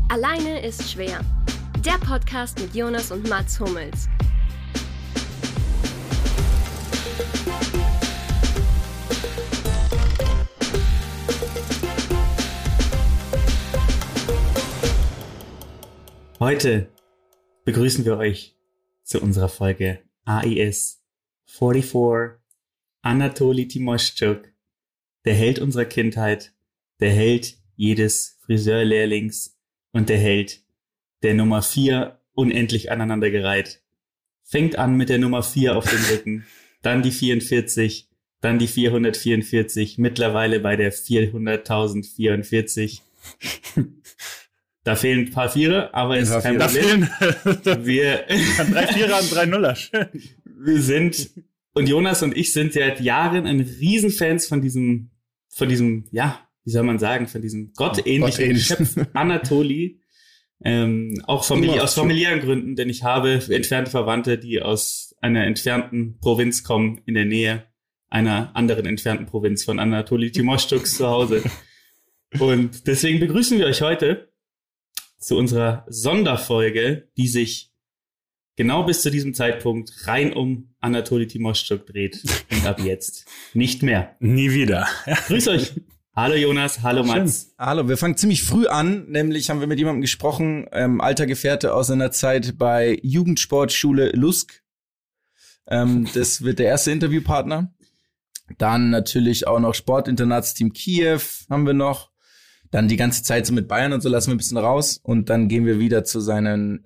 Alleine ist schwer. Der Podcast mit Jonas und Mats Hummels. Heute begrüßen wir euch zu unserer Folge AIS 44, Anatoli Timoschuk, der Held unserer Kindheit, der Held jedes Friseurlehrlings und der Held der Nummer 4 unendlich aneinandergereiht. Fängt an mit der Nummer 4 auf dem Rücken, dann die 44, dann die 444, mittlerweile bei der 400.044. Da fehlen ein paar Vierer, aber es ist kein Problem. Wir 3 Vierer und 3 Nuller. Wir sind, und Jonas und ich sind seit Jahren ein Riesenfans von diesem, ja, wie soll man sagen, von diesem gottähnlichen Geschöpf Anatoli. Auch aus familiären Gründen, denn ich habe entfernte Verwandte, die aus einer entfernten Provinz kommen, in der Nähe einer anderen entfernten Provinz von Anatoli Timoschuk zu Hause. Und deswegen begrüßen wir euch heute zu unserer Sonderfolge, die sich genau bis zu diesem Zeitpunkt rein um Anatoli Timoschuk dreht. Und ab jetzt nicht mehr. Nie wieder. Grüß euch. Hallo Jonas, hallo Mats. Schön. Hallo, wir fangen ziemlich früh an, nämlich haben wir mit jemandem gesprochen, alter Gefährte aus seiner Zeit bei Jugendsportschule Lusk. Das wird der erste Interviewpartner. Dann natürlich auch noch Sportinternatsteam Kiew haben wir noch. Dann die ganze Zeit so mit Bayern und so lassen wir ein bisschen raus. Und dann gehen wir wieder zu seinem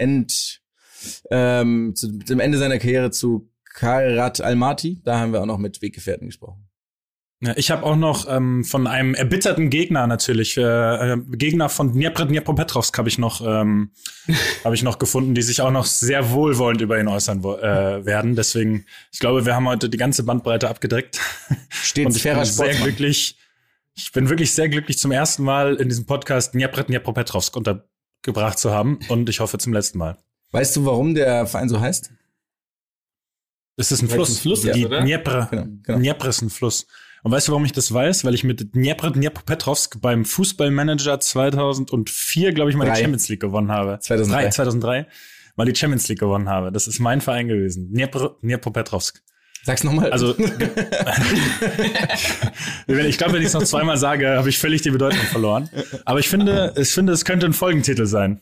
zum Ende seiner Karriere zu Kairat Almaty. Da haben wir auch noch mit Weggefährten gesprochen. Ja, ich habe auch noch von einem erbitterten Gegner natürlich, Gegner von Dnipropetrovsk habe ich noch gefunden, die sich auch noch sehr wohlwollend über ihn äußern werden. Deswegen, ich glaube, wir haben heute die ganze Bandbreite abgedeckt. Steht fairer Sportmann. Ich bin wirklich sehr glücklich, zum ersten Mal in diesem Podcast Dnipropetrovsk untergebracht zu haben und ich hoffe zum letzten Mal. Weißt du, warum der Verein so heißt? Es ist ein Fluss. Die oder? Dnipro. Genau. Dnipro ist ein Fluss. Und weißt du, warum ich das weiß? Weil ich mit Dnipropetrovsk beim Fußballmanager 2004, glaube ich, mal die Champions League gewonnen habe. 2003 mal die Champions League gewonnen habe. Das ist mein Verein gewesen. Dnipropetrovsk. Sag's nochmal. Also, ich glaube, wenn ich es noch zweimal sage, habe ich völlig die Bedeutung verloren. Aber ich finde, es könnte ein Folgentitel sein.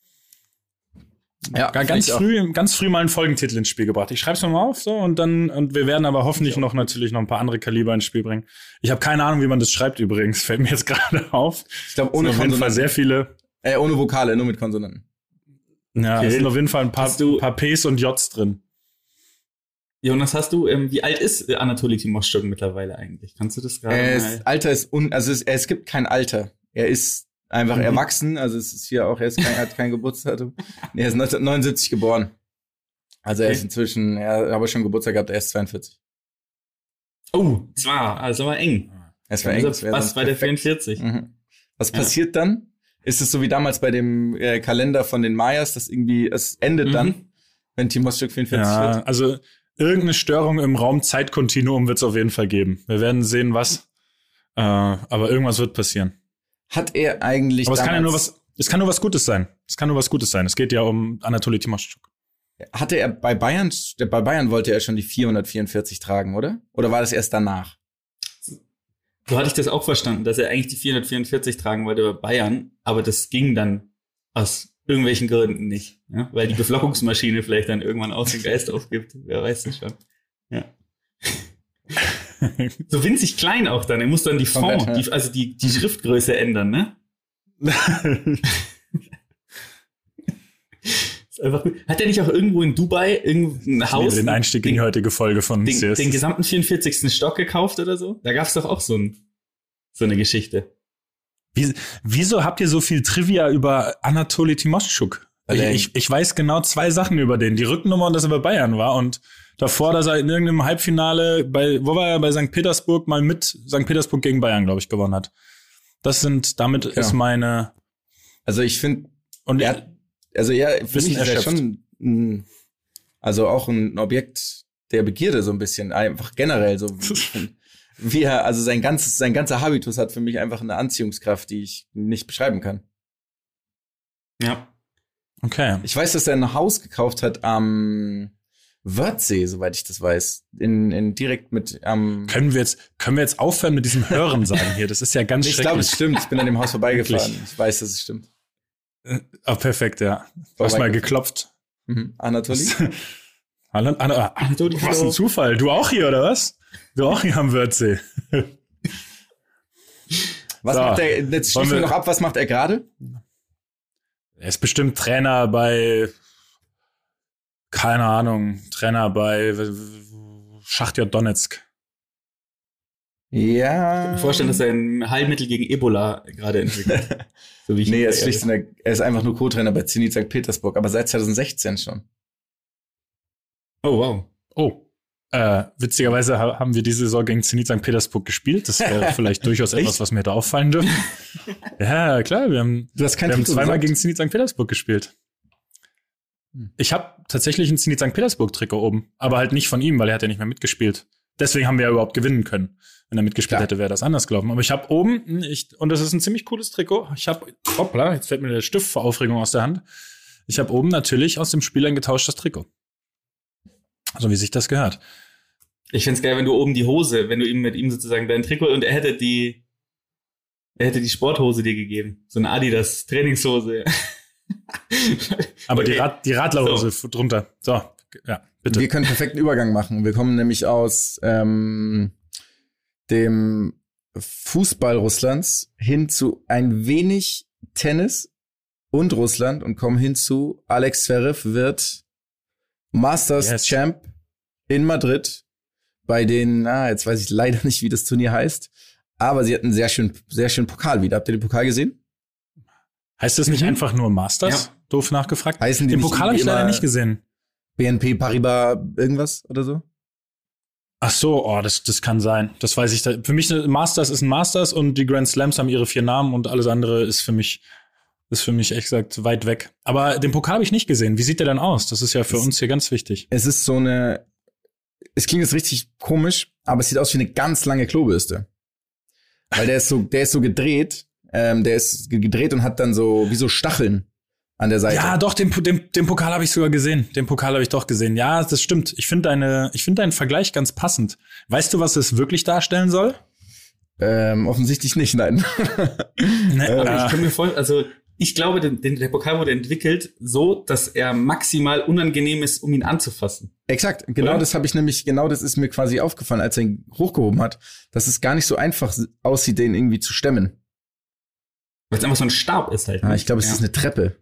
Ja, ganz früh mal einen Folgentitel ins Spiel gebracht. Ich schreib's mir mal auf, so, und wir werden aber hoffentlich natürlich noch ein paar andere Kaliber ins Spiel bringen. Ich habe keine Ahnung, wie man das schreibt übrigens. Fällt mir jetzt gerade auf. Ich glaube, ohne Konsonanten. Auf jeden Fall sehr viele. Ohne Vokale, nur mit Konsonanten. Ja, Okay. es sind auf jeden Fall ein paar Ps und Js drin. Jonas, wie alt ist Anatoli Timoschuk mittlerweile eigentlich? Kannst du das gerade mal? Alter ist es gibt kein Alter. Er ist einfach erwachsen, also es ist hier auch, hat kein Geburtsdatum. Er ist 1979 geboren. Also er ist inzwischen, er hat aber schon Geburtstag gehabt, er ist 42. Oh, also war eng. Es war eng. Was bei der 44? Mhm. Was passiert dann? Ist es so wie damals bei dem Kalender von den Mayas, dass irgendwie, es endet dann, wenn Timoschuk 44 wird? Also irgendeine Störung im Raum-Zeit-Kontinuum wird es auf jeden Fall geben. Wir werden sehen, was. Aber irgendwas wird passieren. Hat er eigentlich Aber es kann nur was Gutes sein. Es geht ja um Anatoli Timoschuk. Hatte er bei Bayern wollte er schon die 444 tragen, oder? Oder war das erst danach? So hatte ich das auch verstanden, dass er eigentlich die 444 tragen wollte bei Bayern, aber das ging dann aus irgendwelchen Gründen nicht, ja? Weil die Beflockungsmaschine vielleicht dann irgendwann aus dem Geist aufgibt. Wer weiß das schon. Ja. So winzig klein auch dann. Er muss dann die Schriftgröße ändern, ne? Ist einfach gut. Hat er nicht auch irgendwo in Dubai irgendein Haus? Den Einstieg in die heutige Folge von CS. Den gesamten 44. Stock gekauft oder so? Da gab's doch auch so eine Geschichte. Wieso habt ihr so viel Trivia über Anatoli Timoschuk? Ich weiß genau 2 Sachen über den. Die Rückennummer und dass er bei Bayern war und davor, dass er in irgendeinem Halbfinale bei St. Petersburg mal mit St. Petersburg gegen Bayern, glaube ich, gewonnen hat. Ist meine. Also ich finde, und für mich ist er schon, also auch ein Objekt der Begierde so ein bisschen, einfach generell so. Wie er, also sein ganzer Habitus hat für mich einfach eine Anziehungskraft, die ich nicht beschreiben kann. Ja. Okay. Ich weiß, dass er ein Haus gekauft hat am Wörthsee, soweit ich das weiß. Direkt mit Können wir jetzt aufhören mit diesem Hören sagen hier? Das ist ja ganz schrecklich. Ich glaube, es stimmt. Ich bin an dem Haus vorbeigefahren. Ich weiß, dass es stimmt. Perfekt, ja. Du hast mal geklopft. Anatoli? Anatoli, was ein Zufall. Du auch hier, oder was? Du auch hier am Wörthsee. Was macht er? Jetzt schließen wir noch ab. Was macht er gerade? Er ist bestimmt Trainer bei, keine Ahnung, bei Schachtja Donetsk. Ja. Ich kann mir vorstellen, dass er ein Heilmittel gegen Ebola gerade entwickelt. So wie er ist einfach nur Co-Trainer bei Zenit St. Petersburg, aber seit 2016 schon. Oh, wow. Oh. Witzigerweise haben wir diese Saison gegen Zenit St. Petersburg gespielt. Das wäre vielleicht durchaus etwas, was mir da auffallen dürfte. Ja, klar, wir haben zweimal gegen Zenit St. Petersburg gespielt. Ich habe tatsächlich ein Zenit St. Petersburg-Trikot oben, aber halt nicht von ihm, weil er hat ja nicht mehr mitgespielt. Deswegen haben wir ja überhaupt gewinnen können. Wenn er mitgespielt hätte, wäre das anders gelaufen. Aber ich habe oben, und das ist ein ziemlich cooles Trikot, hoppla, jetzt fällt mir der Stift vor Aufregung aus der Hand. Ich habe oben natürlich aus dem Spiel ein getauschtes Trikot. So wie sich das gehört. Ich find's geil, wenn du oben wenn du ihm mit ihm sozusagen dein Trikot und er hätte die Sporthose dir gegeben. So eine Adidas Trainingshose. Aber okay. Die Radlerhose drunter. So, ja, bitte. Wir können perfekten Übergang machen. Wir kommen nämlich aus dem Fußball Russlands hin zu ein wenig Tennis und Russland und kommen hin zu Alex Zverev wird Masters Champ in Madrid bei den, jetzt weiß ich leider nicht, wie das Turnier heißt, aber sie hatten sehr schön Pokal wieder. Habt ihr den Pokal gesehen? Heißt das nicht einfach nur Masters? Ja. Doof nachgefragt. Heißen die den Pokal habe ich leider nicht gesehen. BNP Paribas irgendwas oder so? Ach so, das kann sein. Das weiß ich. Für mich Masters ist ein Masters und die Grand Slams haben ihre 4 Namen und alles andere ist für mich echt gesagt weit weg. Aber den Pokal habe ich nicht gesehen. Wie sieht der denn aus? Das ist ja für uns hier ganz wichtig. Es ist es klingt jetzt richtig komisch, aber es sieht aus wie eine ganz lange Klobürste. Weil der ist so gedreht. Der ist gedreht und hat dann so wie so Stacheln an der Seite. Ja, doch, den Pokal habe ich sogar gesehen. Den Pokal habe ich doch gesehen. Ja, das stimmt. Ich finde deinen Vergleich ganz passend. Weißt du, was es wirklich darstellen soll? Offensichtlich nicht, nein. Ich kann mir vorstellen, ich glaube, der Pokal wurde entwickelt so, dass er maximal unangenehm ist, um ihn anzufassen. Exakt, genau. Oder? Das ist mir quasi aufgefallen, als er ihn hochgehoben hat, dass es gar nicht so einfach aussieht, den irgendwie zu stemmen. Weil es einfach so ein Stab ist halt. Ich glaube, es ist eine Treppe.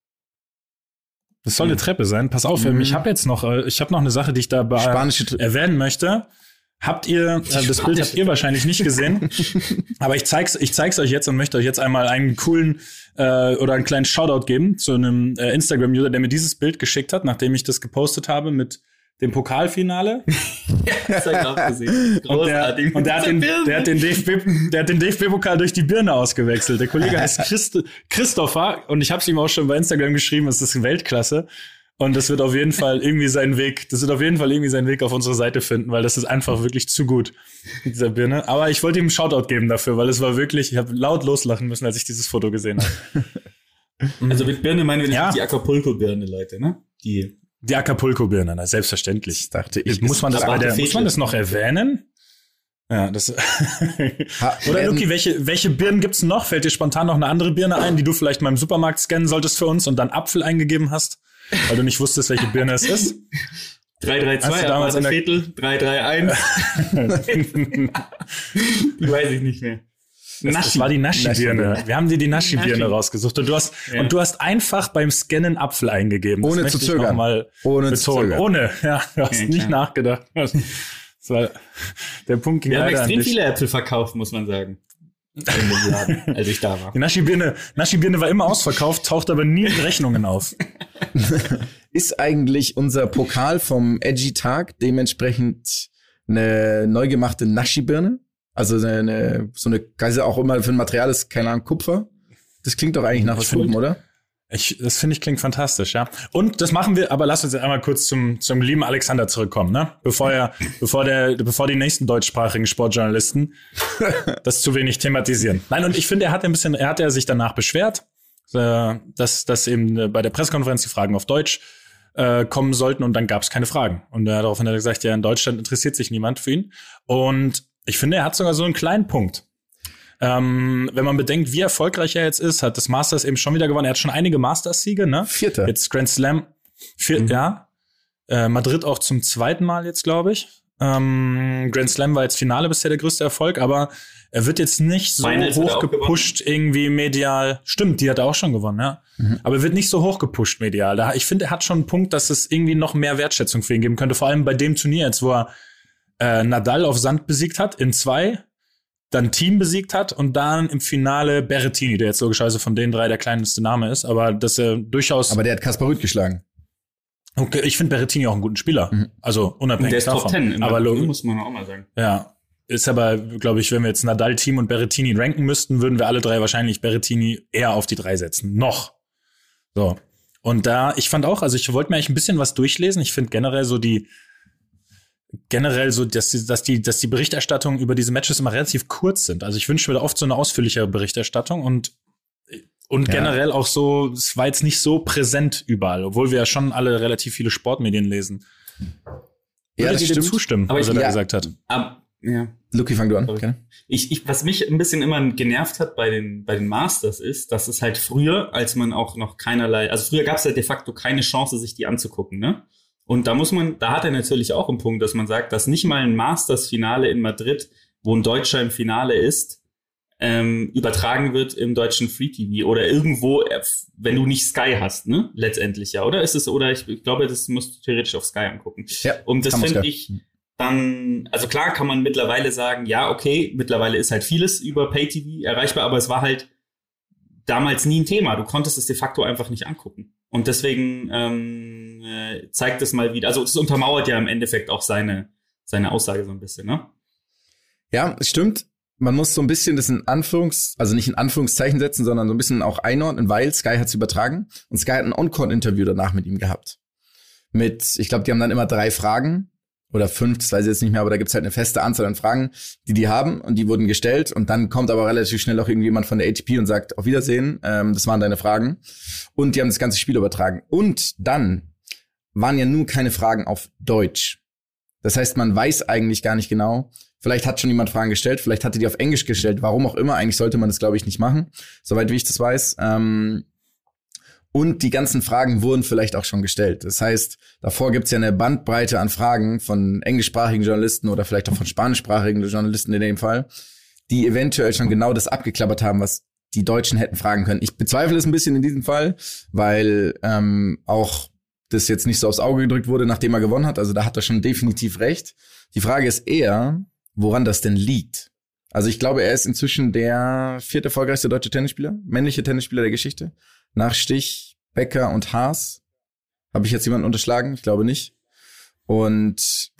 Das soll eine Treppe sein. Pass auf, ich habe noch eine Sache, die ich da erwähnen möchte. Das Bild habt ihr wahrscheinlich nicht gesehen, aber ich zeig's euch jetzt und möchte euch jetzt einmal einen coolen oder einen kleinen Shoutout geben zu einem Instagram-User, der mir dieses Bild geschickt hat, nachdem ich das gepostet habe mit dem Pokalfinale. Ja, das habe ich auch gesehen. Großartig. Und der hat den DFB-Pokal durch die Birne ausgewechselt. Der Kollege heißt Christopher und ich habe es ihm auch schon bei Instagram geschrieben, es ist Weltklasse. Und das wird auf jeden Fall irgendwie seinen Weg auf unsere Seite finden, weil das ist einfach wirklich zu gut mit dieser Birne. Aber ich wollte ihm einen Shoutout geben dafür, weil es war wirklich, ich habe laut loslachen müssen, als ich dieses Foto gesehen habe. Also mit Birne meinen wir nicht die Acapulco-Birne, Leute, ne? Die Acapulco-Birne, na, selbstverständlich. Dachte ich. Muss man das noch erwähnen? Ja, das. Oder Luki, welche Birnen gibt's noch? Fällt dir spontan noch eine andere Birne ein, die du vielleicht mal im Supermarkt scannen solltest für uns und dann Apfel eingegeben hast? Weil du nicht wusstest, welche Birne es ist. 332, damals in der Viertel, 331. Die weiß ich nicht mehr. Das war die Naschi-Birne. Wir haben dir die Naschi-Birne rausgesucht. Und du hast einfach beim Scannen Apfel eingegeben. Ohne zu zögern. Du hast nicht nachgedacht. Das war, der Punkt ging leider an dich. Wir haben extrem viele Äpfel verkauft, muss man sagen. In dem Laden, als ich da war. Die Naschi-Birne war immer ausverkauft, taucht aber nie in Rechnungen auf. Ist eigentlich unser Pokal vom Edgy-Tag dementsprechend eine neu gemachte Naschi-Birne? Also so eine, auch immer für ein Material ist, keine Ahnung, Kupfer. Das klingt doch eigentlich nach was Gutem, oder? Das finde ich klingt fantastisch, ja. Und das machen wir, aber lass uns jetzt einmal kurz zum lieben Alexander zurückkommen, ne? Bevor die nächsten deutschsprachigen Sportjournalisten das zu wenig thematisieren. Nein, und ich finde, er hat sich danach beschwert. dass eben bei der Pressekonferenz die Fragen auf Deutsch kommen sollten und dann gab es keine Fragen. Und daraufhin hat er gesagt, ja, in Deutschland interessiert sich niemand für ihn. Und ich finde, er hat sogar so einen kleinen Punkt. Wenn man bedenkt, wie erfolgreich er jetzt ist, hat das Masters eben schon wieder gewonnen. Er hat schon einige Masters-Siege, ne? 4. Jetzt Grand Slam. Ja. Madrid auch zum 2. Mal jetzt, glaube ich. Grand Slam war jetzt Finale bisher der größte Erfolg, aber er wird jetzt nicht so hoch gepusht irgendwie medial. Stimmt, die hat er auch schon gewonnen, ja. Aber er wird nicht so hoch gepusht medial. Ich finde, er hat schon einen Punkt, dass es irgendwie noch mehr Wertschätzung für ihn geben könnte. Vor allem bei dem Turnier jetzt, wo er Nadal auf Sand besiegt hat in 2, dann Thiem besiegt hat und dann im Finale Berrettini, der jetzt logischerweise von den 3 der kleinste Name ist, aber dass er durchaus. Aber der hat Kaspar Ruud geschlagen. Okay, ich finde Berrettini auch einen guten Spieler. Also unabhängig davon. Der ist Top 10 aber muss man auch mal sagen. Ja. Ist aber, glaube ich, wenn wir jetzt Nadal, Thiem und Berrettini ranken müssten, würden wir alle 3 wahrscheinlich Berrettini eher auf die 3 setzen. Noch. So. Und ich fand auch, also ich wollte mir eigentlich ein bisschen was durchlesen. Ich finde generell so, dass die Berichterstattung über diese Matches immer relativ kurz sind. Also ich wünsche mir da oft so eine ausführlichere Berichterstattung und generell auch so, es war jetzt nicht so präsent überall, obwohl wir ja schon alle relativ viele Sportmedien lesen. Ja, Würdet ihr dem zustimmen, was er da gesagt hat? Ja. Luki, fang du an. Okay. Was mich ein bisschen immer genervt hat bei den Masters ist, dass es halt früher, als man auch noch früher gab es ja de facto keine Chance, sich die anzugucken, ne? Und da hat er natürlich auch einen Punkt, dass man sagt, dass nicht mal ein Masters-Finale in Madrid, wo ein Deutscher im Finale ist, übertragen wird im deutschen Free TV oder irgendwo, wenn du nicht Sky hast, ne? Letztendlich ja, oder? Ich glaube, das musst du theoretisch auf Sky angucken. Ja, und das finde ich dann, also klar kann man mittlerweile sagen, ja, okay, mittlerweile ist halt vieles über Pay-TV erreichbar, aber es war halt damals nie ein Thema. Du konntest es de facto einfach nicht angucken. Und deswegen zeigt es mal wieder, also es untermauert ja im Endeffekt auch seine Aussage so ein bisschen, ne? Ja, es stimmt. Man muss so ein bisschen das also nicht in Anführungszeichen setzen, sondern so ein bisschen auch einordnen, weil Sky hat's übertragen und Sky hat ein On-Court-Interview danach mit ihm gehabt. Ich glaube, die haben dann immer 3 Fragen oder 5, das weiß ich jetzt nicht mehr, aber da gibt's halt eine feste Anzahl an Fragen, die haben und die wurden gestellt und dann kommt aber relativ schnell auch irgendjemand von der ATP und sagt, auf Wiedersehen, das waren deine Fragen und die haben das ganze Spiel übertragen und dann waren ja nur keine Fragen auf Deutsch. Das heißt, man weiß eigentlich gar nicht genau, vielleicht hat schon jemand Fragen gestellt, vielleicht hatte die auf Englisch gestellt, warum auch immer, eigentlich sollte man das, glaube ich, nicht machen, soweit wie ich das weiß. Und die ganzen Fragen wurden vielleicht auch schon gestellt. Das heißt, davor gibt's ja eine Bandbreite an Fragen von englischsprachigen Journalisten oder vielleicht auch von spanischsprachigen Journalisten in dem Fall, die eventuell schon genau das abgeklappert haben, was die Deutschen hätten fragen können. Ich bezweifle es ein bisschen in diesem Fall, weil auch das jetzt nicht so aufs Auge gedrückt wurde, nachdem er gewonnen hat. Also da hat er schon definitiv recht. Die Frage ist eher, woran das denn liegt. Also ich glaube, er ist inzwischen der 4. erfolgreichste deutsche Tennisspieler, männliche Tennisspieler der Geschichte. Nach Stich, Becker und Haas. Habe ich jetzt jemanden unterschlagen? Ich glaube nicht. Und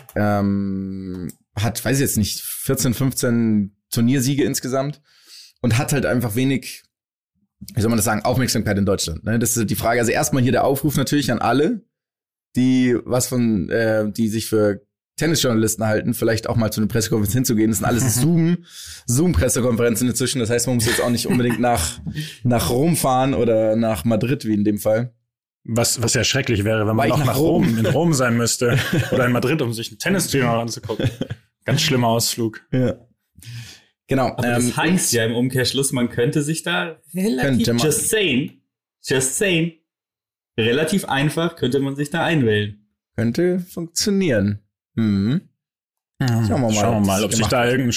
hat, weiß ich jetzt nicht, 14, 15 Turniersiege insgesamt und hat halt einfach wenig, wie soll man das sagen, Aufmerksamkeit in Deutschland. Ne? Das ist die Frage. Also erstmal hier der Aufruf natürlich an alle, die sich für Tennisjournalisten halten, vielleicht auch mal zu einer Pressekonferenz hinzugehen. Das sind alles Zoom-Pressekonferenzen inzwischen. Das heißt, man muss jetzt auch nicht unbedingt nach Rom fahren oder nach Madrid, wie in dem Fall. Was ja schrecklich wäre, wenn man auch nach Rom, in Rom sein müsste. Oder in Madrid, um sich ein Tennisturnier anzugucken. Ganz schlimmer Ausflug. Ja. Genau. Aber das heißt ja im Umkehrschluss, man könnte sich da just saying, relativ einfach könnte man sich da einwählen. Könnte funktionieren. Schauen wir mal, ob sich da ein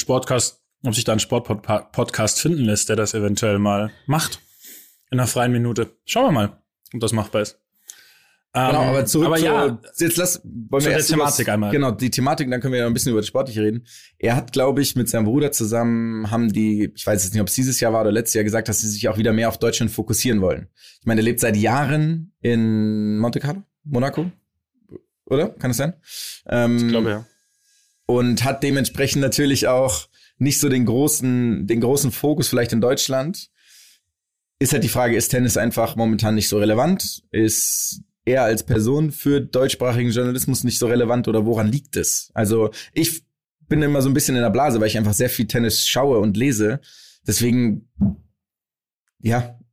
Sportpodcast finden lässt, der das eventuell mal macht. In einer freien Minute. Schauen wir mal, ob das machbar ist. Genau, aber zurück wollen wir erst Thematik einmal. Genau, die Thematik, dann können wir ja ein bisschen über das Sportliche reden. Er hat, glaube ich, mit seinem Bruder zusammen ich weiß jetzt nicht, ob es dieses Jahr war oder letztes Jahr, gesagt, dass sie sich auch wieder mehr auf Deutschland fokussieren wollen. Ich meine, er lebt seit Jahren in Monte Carlo, Monaco, oder? Kann es sein? Ich glaube, ja. Und hat dementsprechend natürlich auch nicht so den großen Fokus vielleicht in Deutschland. Ist halt die Frage, ist Tennis einfach momentan nicht so relevant? Ist er als Person für deutschsprachigen Journalismus nicht so relevant oder woran liegt es? Also ich bin immer so ein bisschen in der Blase, weil ich einfach sehr viel Tennis schaue und lese. Deswegen, ja,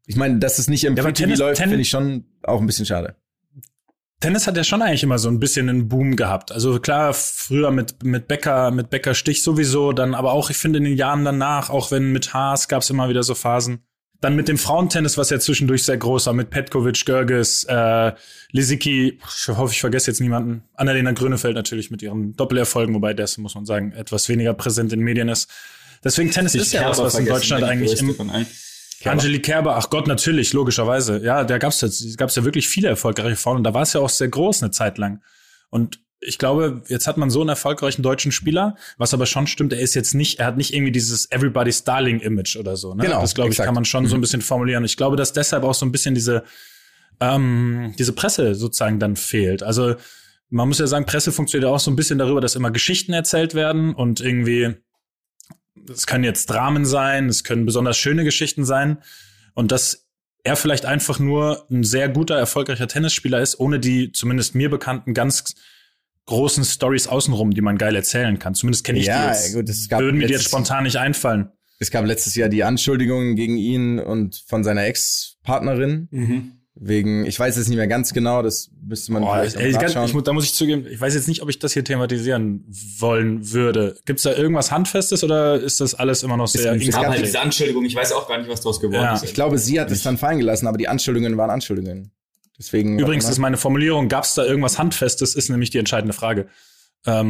Ich meine, dass es nicht im Free-TV läuft, finde ich schon auch ein bisschen schade. Tennis hat ja schon eigentlich immer so ein bisschen einen Boom gehabt. Also klar, früher mit Becker Stich sowieso, dann aber auch, ich finde in den Jahren danach, auch wenn mit Haas gab es immer wieder so Phasen. Dann mit dem Frauentennis, was ja zwischendurch sehr groß war, mit Petkovic, Görges, Lisicki, ich hoffe, ich vergesse jetzt niemanden, Annalena Grönefeld natürlich mit ihren Doppelerfolgen, wobei das, muss man sagen, etwas weniger präsent in Medien ist. Deswegen Tennis ist ja was in Deutschland eigentlich Angelique Kerber, ach Gott, natürlich, logischerweise. Ja, da gab's ja wirklich viele erfolgreiche Frauen und da war es ja auch sehr groß eine Zeit lang. Und ich glaube, jetzt hat man so einen erfolgreichen deutschen Spieler, was aber schon stimmt, er hat nicht irgendwie dieses Everybody's Darling Image oder so, ne? Genau, das glaube ich, kann man schon so ein bisschen formulieren. Ich glaube, dass deshalb auch so ein bisschen diese Presse sozusagen dann fehlt. Also, man muss ja sagen, Presse funktioniert ja auch so ein bisschen darüber, dass immer Geschichten erzählt werden und irgendwie, es können jetzt Dramen sein, es können besonders schöne Geschichten sein und dass er vielleicht einfach nur ein sehr guter, erfolgreicher Tennisspieler ist, ohne die zumindest mir bekannten ganz großen Stories außenrum, die man geil erzählen kann. Zumindest kenne ich die jetzt. Gut, würden mir die jetzt spontan nicht einfallen. Es gab letztes Jahr die Anschuldigungen gegen ihn und von seiner Ex-Partnerin. Wegen, ich weiß jetzt nicht mehr ganz genau, das müsste man vielleicht nachschauen. Da muss ich zugeben, ich weiß jetzt nicht, ob ich das hier thematisieren wollen würde. Gibt's da irgendwas Handfestes oder ist das alles immer noch sehr... Es gab halt diese Anschuldigung, ich weiß auch gar nicht, was daraus geworden ist. Ich glaube, sie hat es dann fallen gelassen, aber die Anschuldigungen waren Anschuldigungen. Deswegen. Übrigens ist meine Formulierung, gab's da irgendwas Handfestes, ist nämlich die entscheidende Frage. Ja.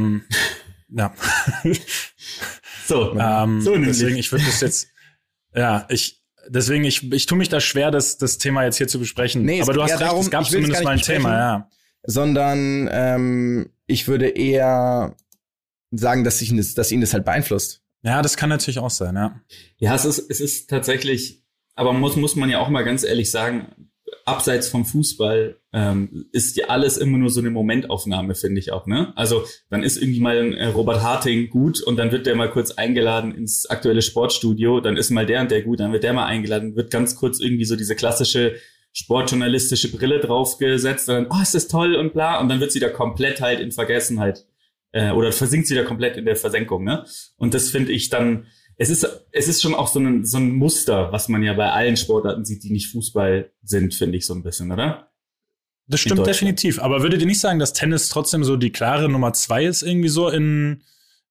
So deswegen, ich würde das jetzt... Deswegen, ich tue mich da schwer, das Thema jetzt hier zu besprechen. Nee, aber du hast recht, es gab zumindest mal ein Thema, ja. Sondern ich würde eher sagen, dass ihn das halt beeinflusst. Ja, das kann natürlich auch sein, ja. Ja, es ist tatsächlich, aber muss man ja auch mal ganz ehrlich sagen, abseits vom Fußball ist ja alles immer nur so eine Momentaufnahme, finde ich auch, ne? Also dann ist irgendwie mal ein Robert Harting gut und dann wird der mal kurz eingeladen ins aktuelle Sportstudio, dann ist mal der und der gut, dann wird der mal eingeladen, wird ganz kurz irgendwie so diese klassische sportjournalistische Brille draufgesetzt und dann, ist das toll und bla, und dann wird sie da komplett halt in Vergessenheit oder versinkt sie da komplett in der Versenkung, ne? Und das finde ich dann, es ist schon auch so ein Muster, was man ja bei allen Sportarten sieht, die nicht Fußball sind, finde ich so ein bisschen, oder? Das stimmt definitiv. Aber würdet ihr nicht sagen, dass Tennis trotzdem so die klare Nummer 2 ist, irgendwie so in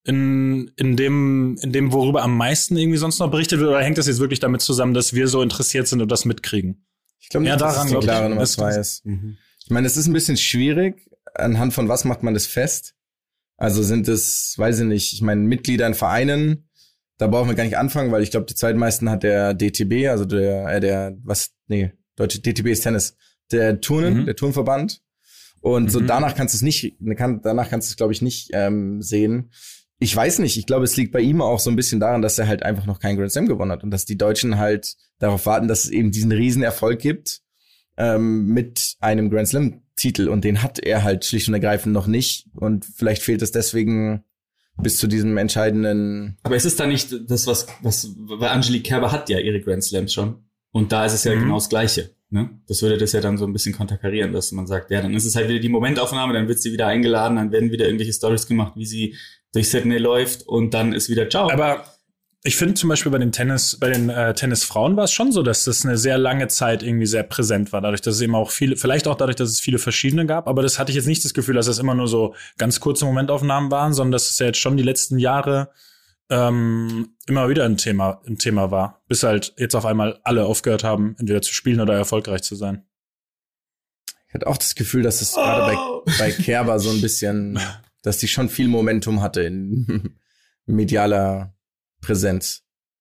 dem, worüber am meisten irgendwie sonst noch berichtet wird? Oder hängt das jetzt wirklich damit zusammen, dass wir so interessiert sind und das mitkriegen? Ich glaube nicht, dass es die klare Nummer 2 ist. Ich meine, es ist ein bisschen schwierig. Anhand von was macht man das fest? Also sind es, weiß ich nicht, ich meine, Mitglieder in Vereinen, da brauchen wir gar nicht anfangen, weil ich glaube, die zweitmeisten hat der DTB, also deutsche DTB ist Tennis, der Turnen, der Turnverband. Und so danach kannst du es glaube ich, nicht sehen. Ich weiß nicht, ich glaube, es liegt bei ihm auch so ein bisschen daran, dass er halt einfach noch keinen Grand Slam gewonnen hat und dass die Deutschen halt darauf warten, dass es eben diesen Riesenerfolg gibt mit einem Grand Slam Titel, und den hat er halt schlicht und ergreifend noch nicht, und vielleicht fehlt es deswegen bis zu diesem entscheidenden. Aber ist es da nicht das, weil Angelique Kerber hat ja ihre Grand Slams schon, und da ist es ja genau das Gleiche, ne? Das würde das ja dann so ein bisschen konterkarieren, dass man sagt, ja, dann ist es halt wieder die Momentaufnahme, dann wird sie wieder eingeladen, dann werden wieder irgendwelche Stories gemacht, wie sie durch Sydney läuft, und dann ist wieder ciao. Aber ich finde zum Beispiel bei den Tennisfrauen war es schon so, dass das eine sehr lange Zeit irgendwie sehr präsent war, dadurch, dass es eben auch vielleicht auch dadurch, dass es viele verschiedene gab, aber das hatte ich jetzt nicht das Gefühl, dass das immer nur so ganz kurze Momentaufnahmen waren, sondern dass es ja jetzt schon die letzten Jahre immer wieder ein Thema war, bis halt jetzt auf einmal alle aufgehört haben, entweder zu spielen oder erfolgreich zu sein. Ich hatte auch das Gefühl, dass es gerade bei Kerber so ein bisschen, dass die schon viel Momentum hatte in medialer Präsenz.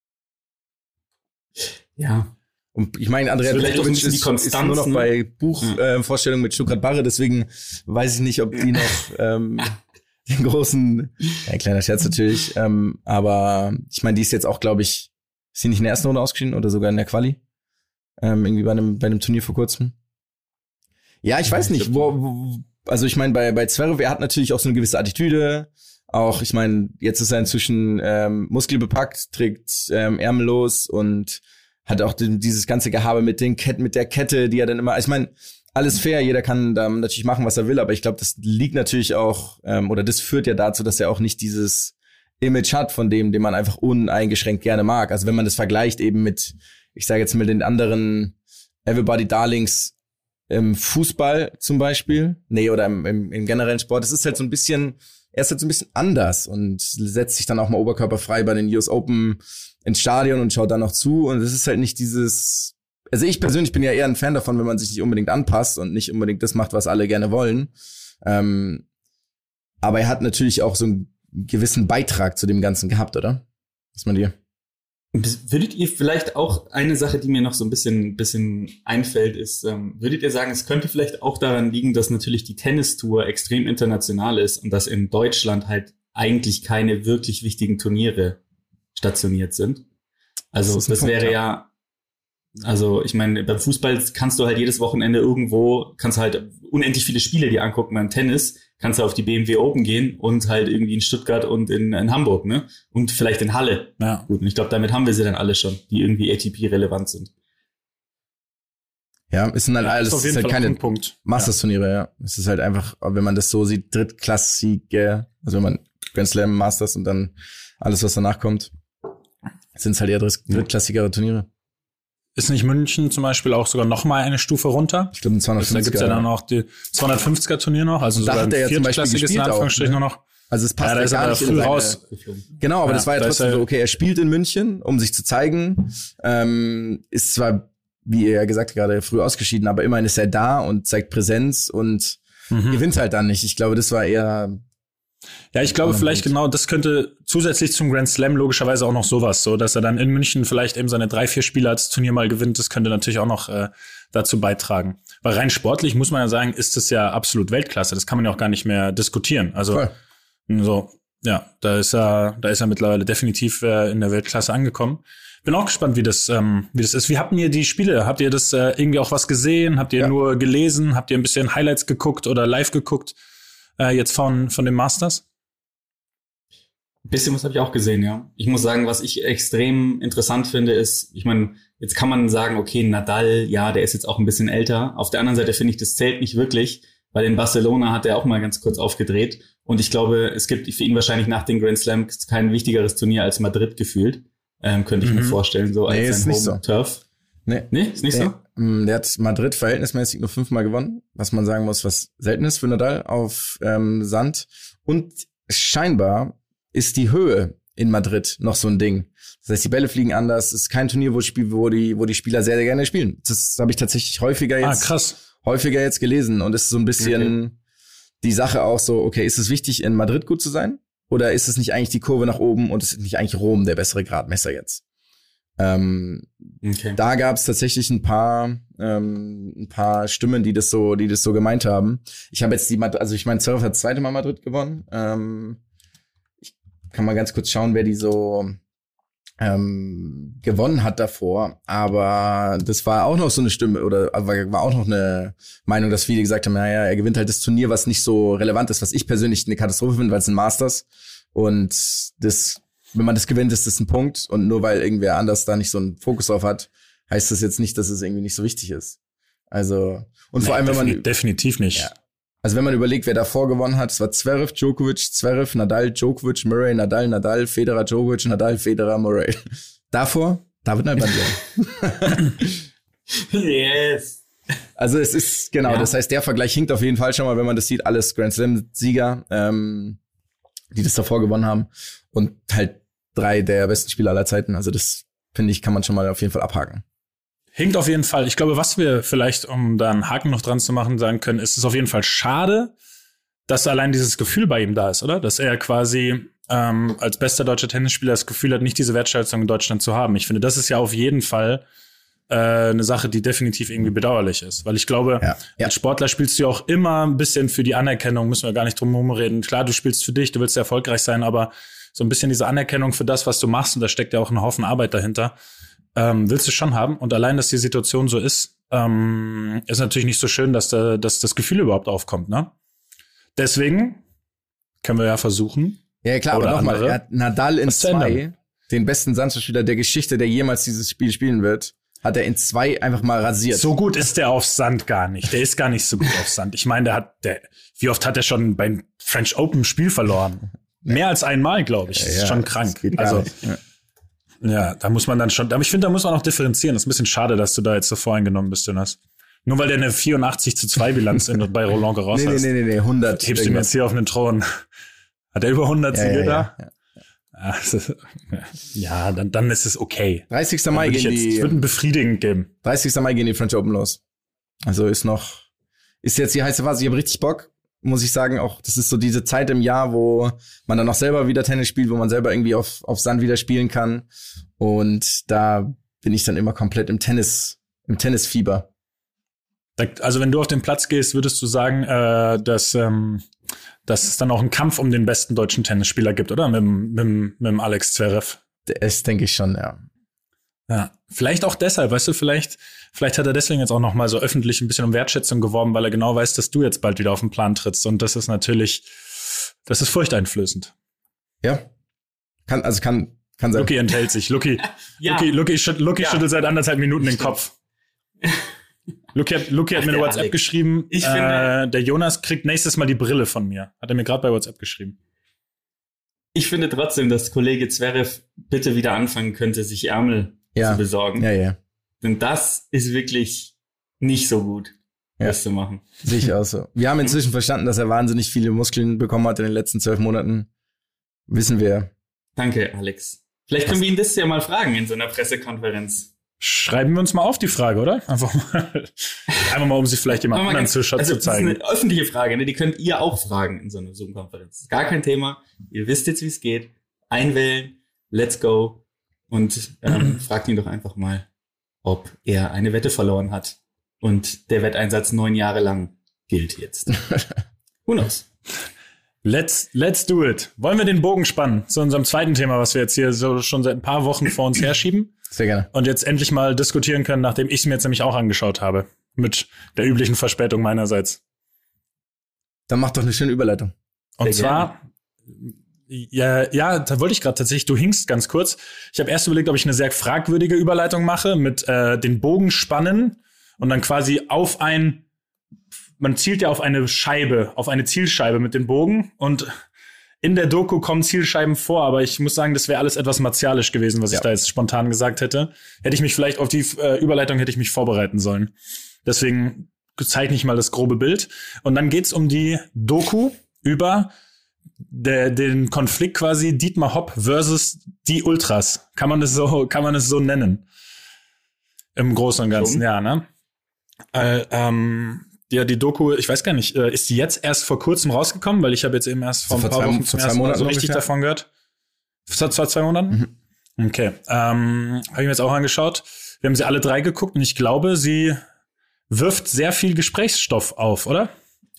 Ja. Und ich meine, Andrea Petkovic ist nur noch bei Buchvorstellungen mit Shukrat Barre, deswegen weiß ich nicht, ob die noch den großen, ein kleiner Scherz natürlich, aber ich meine, die ist jetzt auch, glaube ich, ist sie nicht in der ersten Runde ausgeschieden oder sogar in der Quali? Irgendwie bei einem Turnier vor kurzem. Ja, ich weiß nicht, also ich meine, bei Zverev, er hat natürlich auch so eine gewisse Attitüde. Auch, ich meine, jetzt ist er inzwischen muskelbepackt, trägt ärmellos und hat auch dieses ganze Gehabe mit der Kette, die er dann immer, ich meine, alles fair, jeder kann da natürlich machen, was er will, aber ich glaube, das liegt natürlich auch, oder das führt ja dazu, dass er auch nicht dieses Image hat von dem man einfach uneingeschränkt gerne mag. Also wenn man das vergleicht eben mit, ich sage jetzt mit den anderen Everybody Darlings im Fußball zum Beispiel. Nee, oder im generellen Sport. Es ist halt so ein bisschen, er ist halt so ein bisschen anders und setzt sich dann auch mal oberkörperfrei bei den US Open ins Stadion und schaut dann noch zu. Und es ist halt nicht dieses, also ich persönlich bin ja eher ein Fan davon, wenn man sich nicht unbedingt anpasst und nicht unbedingt das macht, was alle gerne wollen. Aber er hat natürlich auch so einen gewissen Beitrag zu dem Ganzen gehabt, oder? Was man dir? Würdet ihr vielleicht auch, eine Sache, die mir noch so ein bisschen einfällt, ist, würdet ihr sagen, es könnte vielleicht auch daran liegen, dass natürlich die Tennistour extrem international ist und dass in Deutschland halt eigentlich keine wirklich wichtigen Turniere stationiert sind? Also das wäre ja, also ich meine, beim Fußball kannst du halt jedes Wochenende irgendwo, kannst halt unendlich viele Spiele dir angucken. Beim Tennis kannst du auf die BMW Open gehen und halt irgendwie in Stuttgart und in Hamburg, ne? Und vielleicht in Halle. Ja. Gut, und ich glaube, damit haben wir sie dann alle schon, die irgendwie ATP-relevant sind. Ja, es sind halt alles, es ist halt keine Masters-Turniere, ja. Es ist halt einfach, wenn man das so sieht, drittklassige, also wenn man Grand Slam, Masters und dann alles, was danach kommt, sind es halt eher drittklassigere Turniere. Ist nicht München zum Beispiel auch sogar noch mal eine Stufe runter? Ich glaube, ein 250er. Da gibt's ja dann noch die 250er-Turnier noch, also sogar ein viertklassiges in Anführungsstrichen nur noch. Also es passt ja gar nicht früh raus. Genau, aber das war ja trotzdem so, okay, er spielt in München, um sich zu zeigen. Ist zwar, wie er gesagt hat, gerade früh ausgeschieden, aber immerhin ist er da und zeigt Präsenz und gewinnt halt dann nicht. Ich glaube, das war eher... Ja, ich glaube vielleicht genau, das könnte zusätzlich zum Grand Slam logischerweise auch noch sowas, so dass er dann in München vielleicht eben seine 3-4 Spiele als Turnier mal gewinnt, das könnte natürlich auch noch dazu beitragen. Weil rein sportlich muss man ja sagen, ist das ja absolut Weltklasse, das kann man ja auch gar nicht mehr diskutieren. Also so, ja, da ist er mittlerweile definitiv in der Weltklasse angekommen. Bin auch gespannt, wie das ist. Wie habt ihr die Spiele? Habt ihr das irgendwie auch was gesehen? Habt ihr nur gelesen? Habt ihr ein bisschen Highlights geguckt oder live geguckt? Jetzt von dem Masters? Ein bisschen was habe ich auch gesehen, ja. Ich muss sagen, was ich extrem interessant finde, ist, ich meine, jetzt kann man sagen, okay, Nadal, ja, der ist jetzt auch ein bisschen älter. Auf der anderen Seite finde ich, das zählt nicht wirklich, weil in Barcelona hat er auch mal ganz kurz aufgedreht. Und ich glaube, es gibt für ihn wahrscheinlich nach dem Grand Slam kein wichtigeres Turnier als Madrid gefühlt. Könnte ich mir vorstellen, so als sein Home-Turf. Nee, ist nicht so? Der hat Madrid verhältnismäßig nur 5-mal gewonnen, was man sagen muss, was selten ist für Nadal auf Sand. Und scheinbar ist die Höhe in Madrid noch so ein Ding. Das heißt, die Bälle fliegen anders. Es ist kein Turnier, wo die Spieler sehr, sehr gerne spielen. Das habe ich tatsächlich häufiger jetzt gelesen. Und es ist so ein bisschen die Sache auch so, okay, ist es wichtig, in Madrid gut zu sein? Oder ist es nicht eigentlich die Kurve nach oben und ist nicht eigentlich Rom der bessere Gradmesser jetzt? Da gab es tatsächlich ein paar Stimmen, die das so gemeint haben. Ich habe jetzt Zverev hat das zweite Mal Madrid gewonnen. Ich kann mal ganz kurz schauen, wer die so gewonnen hat davor. Aber das war auch noch so eine Stimme oder war auch noch eine Meinung, dass viele gesagt haben, naja, er gewinnt halt das Turnier, was nicht so relevant ist, was ich persönlich eine Katastrophe finde, weil es ein Masters und das, wenn man das gewinnt, ist das ein Punkt. Und nur weil irgendwer anders da nicht so einen Fokus drauf hat, heißt das jetzt nicht, dass es irgendwie nicht so wichtig ist. Also, und vor allem, wenn man... Definitiv nicht. Ja. Also wenn man überlegt, wer davor gewonnen hat, es war Zverev, Djokovic, Nadal, Djokovic, Murray, Nadal, Federer, Djokovic, Nadal, Federer, Murray. Davor David Nalbandian. Yes. Also es ist, genau, das heißt, der Vergleich hinkt auf jeden Fall schon mal, wenn man das sieht, alles Grand Slam-Sieger, die das davor gewonnen haben und halt 3 der besten Spieler aller Zeiten. Also das, finde ich, kann man schon mal auf jeden Fall abhaken. Hinkt auf jeden Fall. Ich glaube, was wir vielleicht, um da einen Haken noch dran zu machen, sagen können, ist es auf jeden Fall schade, dass allein dieses Gefühl bei ihm da ist, oder? Dass er quasi als bester deutscher Tennisspieler das Gefühl hat, nicht diese Wertschätzung in Deutschland zu haben. Ich finde, das ist ja auf jeden Fall eine Sache, die definitiv irgendwie bedauerlich ist. Weil ich glaube, als Sportler spielst du ja auch immer ein bisschen für die Anerkennung, müssen wir gar nicht drum herum reden. Klar, du spielst für dich, du willst ja erfolgreich sein, aber so ein bisschen diese Anerkennung für das, was du machst, und da steckt ja auch ein Haufen Arbeit dahinter, willst du schon haben. Und allein, dass die Situation so ist natürlich nicht so schön, dass das Gefühl überhaupt aufkommt, ne? Deswegen können wir ja versuchen. Ja, klar, aber nochmal, er hat Nadal in 2, den besten Sandspieler der Geschichte, der jemals dieses Spiel spielen wird, hat er in 2 einfach mal rasiert. So gut ist der auf Sand gar nicht. Der ist gar nicht so gut auf Sand. Ich meine, wie oft hat er schon beim French Open Spiel verloren? Mehr als einmal, glaube ich. Das ist schon krank. Also, Ja, da muss man dann schon, aber ich finde, da muss man auch differenzieren. Das ist ein bisschen schade, dass du da jetzt so voreingenommen bist, Jonas. Nur weil der eine 84:2 Bilanz bei Roland Garros hat. Nee, 100. Hebst du ihm jetzt hier auf den Thron. Hat er über 100 Siege da? Ja, dann ist es okay. 30. Mai gehen die. Ich würde einen befriedigend geben. 30. Mai gehen die French Open los. Also ist jetzt die heiße Phase. Ich habe richtig Bock, muss ich sagen. Auch das ist so diese Zeit im Jahr, wo man dann auch selber wieder Tennis spielt, wo man selber irgendwie auf Sand wieder spielen kann. Und da bin ich dann immer komplett im Tennisfieber. Also wenn du auf den Platz gehst, würdest du sagen, dass es dann auch einen Kampf um den besten deutschen Tennisspieler gibt, oder? Mit dem Alex Zverev. Das denke ich schon, ja. Ja, vielleicht auch deshalb, weißt du, vielleicht hat er deswegen jetzt auch noch mal so öffentlich ein bisschen um Wertschätzung geworben, weil er genau weiß, dass du jetzt bald wieder auf den Plan trittst. Und das ist furchteinflößend. Ja. Kann sein. Luki enthält sich. Luki schüttelt seit 1,5 Minuten den Kopf. Luki hat mir eine WhatsApp geschrieben. Ich finde, der Jonas kriegt nächstes Mal die Brille von mir. Hat er mir gerade bei WhatsApp geschrieben. Ich finde trotzdem, dass Kollege Zverev bitte wieder anfangen könnte, sich Ärmel zu besorgen. Ja. Denn das ist wirklich nicht so gut, das zu machen. Sehe ich auch so. Wir haben inzwischen verstanden, dass er wahnsinnig viele Muskeln bekommen hat in den letzten 12 Monaten. Wissen wir. Danke, Alex. Vielleicht können wir ihn das ja mal fragen in so einer Pressekonferenz. Schreiben wir uns mal auf die Frage, oder? Einfach mal, um sich vielleicht jemand anderen zu zeigen. Das ist eine öffentliche Frage, ne? Die könnt ihr auch fragen in so einer Zoom-Konferenz. Gar kein Thema. Ihr wisst jetzt, wie es geht. Einwählen, let's go. Und fragt ihn doch einfach mal, ob er eine Wette verloren hat. Und der Wetteinsatz 9 Jahre lang gilt jetzt. Who knows? Let's do it. Wollen wir den Bogen spannen zu unserem zweiten Thema, was wir jetzt hier so schon seit ein paar Wochen vor uns herschieben? Sehr gerne. Und jetzt endlich mal diskutieren können, nachdem ich es mir jetzt nämlich auch angeschaut habe. Mit der üblichen Verspätung meinerseits. Dann mach doch eine schöne Überleitung. Und zwar, da wollte ich gerade tatsächlich, du hinkst ganz kurz. Ich habe erst überlegt, ob ich eine sehr fragwürdige Überleitung mache mit den Bogen spannen und dann quasi man zielt ja auf eine Scheibe, auf eine Zielscheibe mit dem Bogen und in der Doku kommen Zielscheiben vor, aber ich muss sagen, das wäre alles etwas martialisch gewesen, was ich da jetzt spontan gesagt hätte. Hätte ich mich vielleicht auf die Überleitung vorbereiten sollen. Deswegen zeichne ich mal das grobe Bild. Und dann geht's um die Doku über den Konflikt quasi Dietmar Hopp versus die Ultras. Kann man es so nennen? Im Großen und Ganzen, ja, ne? Ja, die Doku, ich weiß gar nicht, ist die jetzt erst vor kurzem rausgekommen? Weil ich habe jetzt eben erst vor ein paar Wochen zum ersten Mal so richtig davon gehört. Vor 2 Monaten? Mhm. Okay. Habe ich mir jetzt auch angeschaut. Wir haben sie alle 3 geguckt und ich glaube, sie wirft sehr viel Gesprächsstoff auf, oder?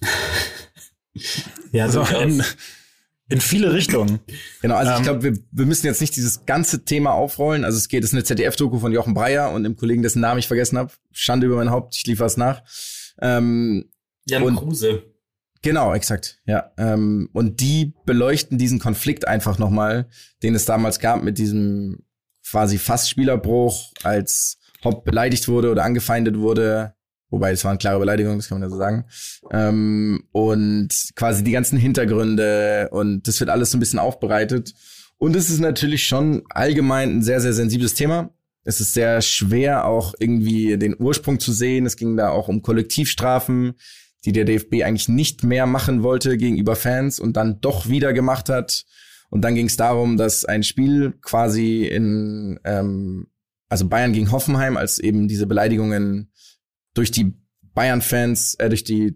Ja, so in viele Richtungen. Genau, also ich glaube, wir müssen jetzt nicht dieses ganze Thema aufrollen. Also es ist eine ZDF-Doku von Jochen Breyer und dem Kollegen, dessen Namen ich vergessen habe. Schande über mein Haupt, ich liefere es nach. Jan Kruse. Genau, exakt, ja. Und die beleuchten diesen Konflikt einfach nochmal, den es damals gab mit diesem quasi Fassspielerbruch, als Hopp beleidigt wurde oder angefeindet wurde. Wobei, das waren klare Beleidigungen, das kann man ja so sagen. Und quasi die ganzen Hintergründe und das wird alles so ein bisschen aufbereitet. Und es ist natürlich schon allgemein ein sehr, sehr sensibles Thema. Es ist sehr schwer, auch irgendwie den Ursprung zu sehen. Es ging da auch um Kollektivstrafen, die der DFB eigentlich nicht mehr machen wollte gegenüber Fans und dann doch wieder gemacht hat. Und dann ging es darum, dass ein Spiel quasi also Bayern gegen Hoffenheim, als eben diese Beleidigungen durch die Bayern-Fans, durch die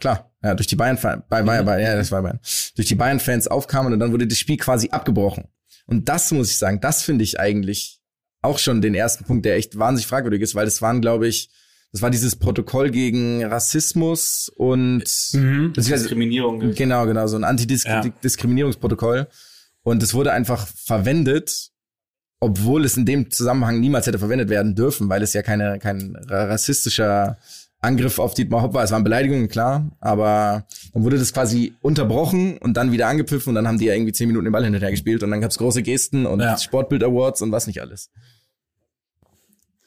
Bayern-Fans aufkamen und dann wurde das Spiel quasi abgebrochen. Und das muss ich sagen, das finde ich eigentlich auch schon den ersten Punkt, der echt wahnsinnig fragwürdig ist, weil das war dieses Protokoll gegen Rassismus und Diskriminierung. Genau, so ein Antidiskriminierungsprotokoll. Und es wurde einfach verwendet, obwohl es in dem Zusammenhang niemals hätte verwendet werden dürfen, weil es ja kein rassistischer Angriff auf Dietmar Hopp war. Es waren Beleidigungen, klar, aber dann wurde das quasi unterbrochen und dann wieder angepfiffen und dann haben die ja irgendwie 10 Minuten den Ball hinterher gespielt und dann gab's große Gesten und Sportbild-Awards und was nicht alles.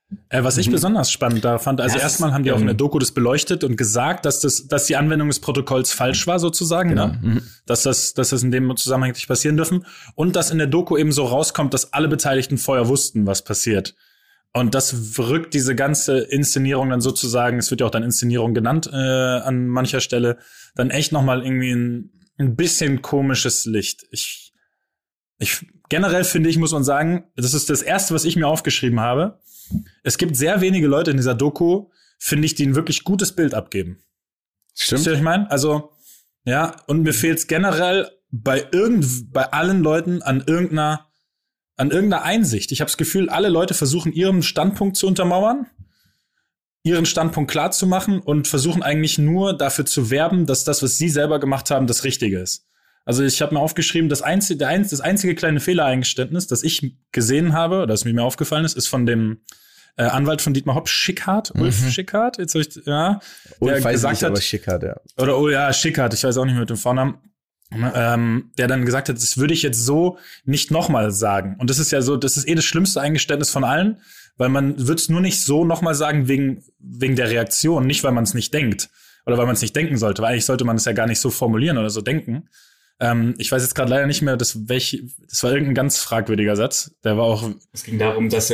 Was ich besonders spannend da fand, also erstmal haben die auch in der Doku das beleuchtet und gesagt, dass die Anwendung des Protokolls falsch war sozusagen, genau. Ne? Dass das in dem Zusammenhang nicht passieren dürfen und dass in der Doku eben so rauskommt, dass alle Beteiligten vorher wussten, was passiert. Und das rückt diese ganze Inszenierung dann sozusagen, es wird ja auch dann Inszenierung genannt an mancher Stelle, dann echt nochmal irgendwie ein bisschen komisches Licht. Ich generell finde ich, muss man sagen, das ist das Erste, was ich mir aufgeschrieben habe. Es gibt sehr wenige Leute in dieser Doku, finde ich, die ein wirklich gutes Bild abgeben. Stimmt. Wisst ihr, was ich meine? Also, ja, und mir fehlt es generell bei allen Leuten an irgendeiner Einsicht. Ich habe das Gefühl, alle Leute versuchen, ihren Standpunkt zu untermauern, ihren Standpunkt klar zu machen und versuchen eigentlich nur dafür zu werben, dass das, was sie selber gemacht haben, das Richtige ist. Also ich habe mir aufgeschrieben, das einzige kleine Fehlereingeständnis, das ich gesehen habe, oder das mir aufgefallen ist von dem Anwalt von Dietmar Hopp, Schickhardt, Ulf Schickhardt, jetzt Ulf weiß nicht, aber Schickhardt, ja. Oder Schickhardt, ich weiß auch nicht mehr mit dem Vornamen, der dann gesagt hat, das würde ich jetzt so nicht nochmal sagen. Und das ist ja so, das ist das schlimmste Eingeständnis von allen, weil man wird es nur nicht so nochmal sagen wegen der Reaktion, nicht weil man es nicht denkt oder weil man es nicht denken sollte, weil eigentlich sollte man es ja gar nicht so formulieren oder so denken. Ich weiß jetzt gerade leider nicht mehr, das war irgendein ganz fragwürdiger Satz. Der war auch. Es ging darum, dass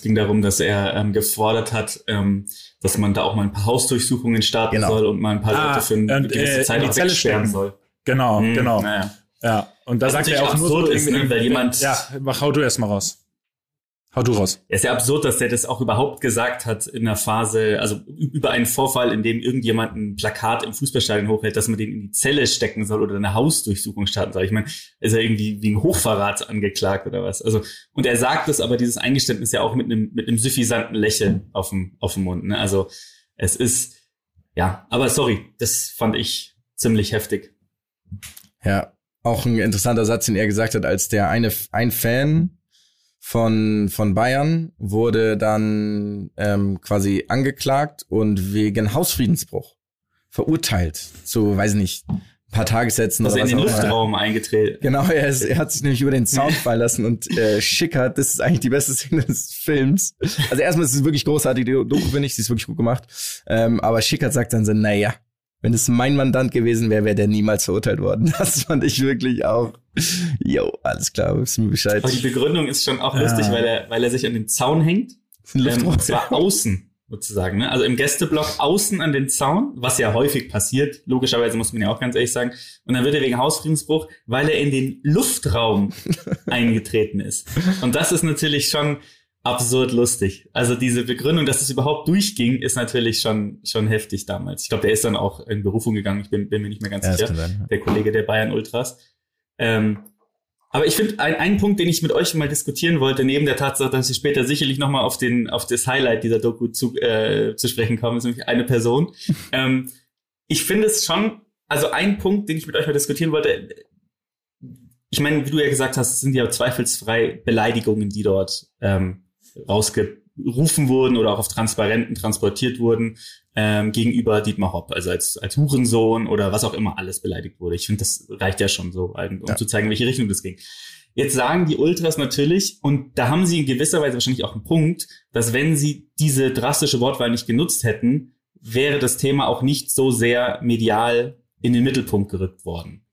er gefordert hat, dass man da auch mal ein paar Hausdurchsuchungen starten soll und mal ein paar Leute für eine gewisse Zeit auch wegsperren soll. Genau. Naja. Ja. Und da sagt er auch nur so irgendwie, weil jemand. Ja, hau du erst mal raus. Hau du raus. Es ist ja absurd, dass der das auch überhaupt gesagt hat in einer Phase, also über einen Vorfall, in dem irgendjemand ein Plakat im Fußballstadion hochhält, dass man den in die Zelle stecken soll oder eine Hausdurchsuchung starten soll. Ich meine, ist er irgendwie wegen Hochverrats angeklagt oder was? Also, und er sagt das aber, dieses Eingeständnis ja auch mit einem suffisanten Lächeln auf dem Mund, ne? Also, es ist, ja, aber sorry, das fand ich ziemlich heftig. Ja, auch ein interessanter Satz, den er gesagt hat, als ein Fan von Bayern wurde dann quasi angeklagt und wegen Hausfriedensbruch verurteilt zu, weiß nicht, ein paar Tagessätzen oder was auch immer. Also in den Luftraum eingetreten. Genau, er hat sich nämlich über den Zaun fallen lassen und Schickhardt, das ist eigentlich die beste Szene des Films. Also erstmal ist es wirklich großartig, die Doku finde ich, sie ist wirklich gut gemacht. Aber Schickhardt sagt dann so, naja, wenn es mein Mandant gewesen wäre, wäre der niemals verurteilt worden. Das fand ich wirklich auch. Jo, alles klar, wissen wir Bescheid. Aber die Begründung ist schon auch lustig, weil er sich an den Zaun hängt. Und zwar außen sozusagen, ne? Also im Gästeblock außen an den Zaun, was ja häufig passiert, logischerweise muss man ja auch ganz ehrlich sagen. Und dann wird er wegen Hausfriedensbruch, weil er in den Luftraum eingetreten ist. Und das ist natürlich schon absurd lustig. Also diese Begründung, dass es überhaupt durchging, ist natürlich schon heftig damals. Ich glaube, der ist dann auch in Berufung gegangen. Ich bin mir nicht mehr ganz sicher. Der Kollege der Bayern Ultras. Aber ich finde, ein Punkt, den ich mit euch mal diskutieren wollte, neben der Tatsache, dass ich später sicherlich nochmal auf das Highlight dieser Doku zu sprechen komme, ist nämlich eine Person. Ich finde es schon, also ein Punkt, den ich mit euch mal diskutieren wollte, ich meine, wie du ja gesagt hast, es sind ja zweifelsfrei Beleidigungen, die dort rausgerufen wurden oder auch auf Transparenten transportiert wurden gegenüber Dietmar Hopp, also als Hurensohn oder was auch immer alles beleidigt wurde. Ich finde, das reicht ja schon so, um zu zeigen, in welche Richtung das ging. Jetzt sagen die Ultras natürlich, und da haben sie in gewisser Weise wahrscheinlich auch einen Punkt, dass wenn sie diese drastische Wortwahl nicht genutzt hätten, wäre das Thema auch nicht so sehr medial in den Mittelpunkt gerückt worden.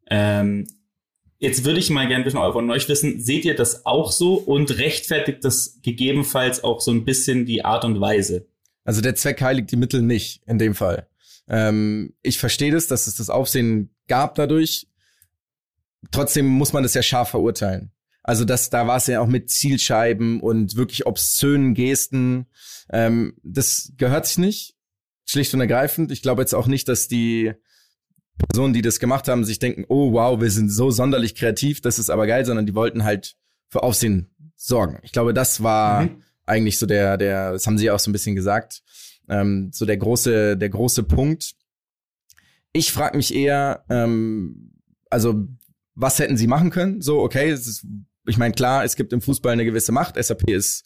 Jetzt würde ich mal gerne ein bisschen von euch wissen, seht ihr das auch so und rechtfertigt das gegebenenfalls auch so ein bisschen die Art und Weise? Also der Zweck heiligt die Mittel nicht in dem Fall. Ich verstehe dass es das Aufsehen gab dadurch. Trotzdem muss man das ja scharf verurteilen. Also da war es ja auch mit Zielscheiben und wirklich obszönen Gesten. Das gehört sich nicht, schlicht und ergreifend. Ich glaube jetzt auch nicht, dass die Personen, die das gemacht haben, sich denken, oh wow, wir sind so sonderlich kreativ, das ist aber geil, sondern die wollten halt für Aufsehen sorgen. Ich glaube, das war eigentlich so das haben sie auch so ein bisschen gesagt, so der große Punkt. Ich frage mich eher, also was hätten sie machen können? So, okay, ich meine, klar, es gibt im Fußball eine gewisse Macht. SAP ist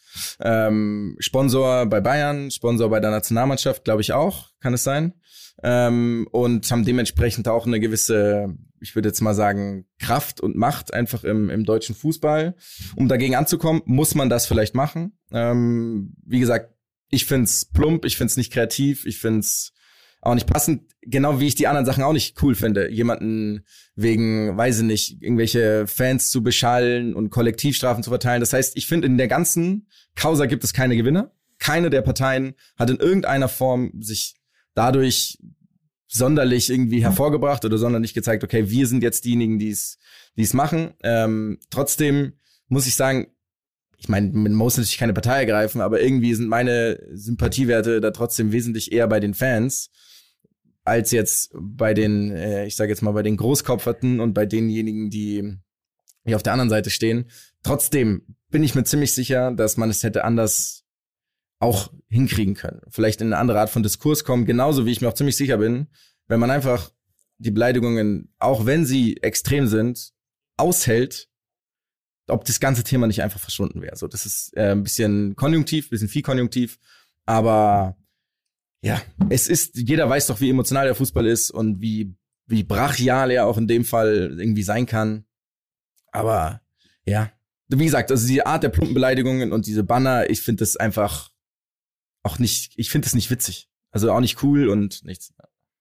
Sponsor bei Bayern, Sponsor bei der Nationalmannschaft, glaube ich auch, kann es sein. Und haben dementsprechend auch eine gewisse ich würde jetzt mal sagen, Kraft und Macht einfach im deutschen Fußball. Um dagegen anzukommen, muss man das vielleicht machen. Wie gesagt, ich find's plump, ich find's nicht kreativ, ich find's auch nicht passend, genau wie ich die anderen Sachen auch nicht cool finde, jemanden wegen, weiß ich nicht, irgendwelche Fans zu beschallen und Kollektivstrafen zu verteilen. Das heißt, ich finde, in der ganzen Causa gibt es keine Gewinner. Keine der Parteien hat in irgendeiner Form sich dadurch sonderlich irgendwie hervorgebracht oder sonderlich gezeigt, okay, wir sind jetzt diejenigen, die es machen. Trotzdem muss ich sagen, ich meine, man muss natürlich keine Partei ergreifen, aber irgendwie sind meine Sympathiewerte da trotzdem wesentlich eher bei den Fans als jetzt bei den, ich sage jetzt mal, bei den Großkopferten und bei denjenigen, die auf der anderen Seite stehen. Trotzdem bin ich mir ziemlich sicher, dass man es hätte anders auch hinkriegen können. Vielleicht in eine andere Art von Diskurs kommen, genauso wie ich mir auch ziemlich sicher bin, wenn man einfach die Beleidigungen, auch wenn sie extrem sind, aushält, ob das ganze Thema nicht einfach verschwunden wäre. So, das ist ein bisschen konjunktiv, ein bisschen viel konjunktiv, aber ja, jeder weiß doch, wie emotional der Fußball ist und wie brachial er auch in dem Fall irgendwie sein kann. Aber ja, wie gesagt, also die Art der plumpen Beleidigungen und diese Banner, ich finde das einfach auch nicht, ich finde das nicht witzig. Also auch nicht cool und nichts.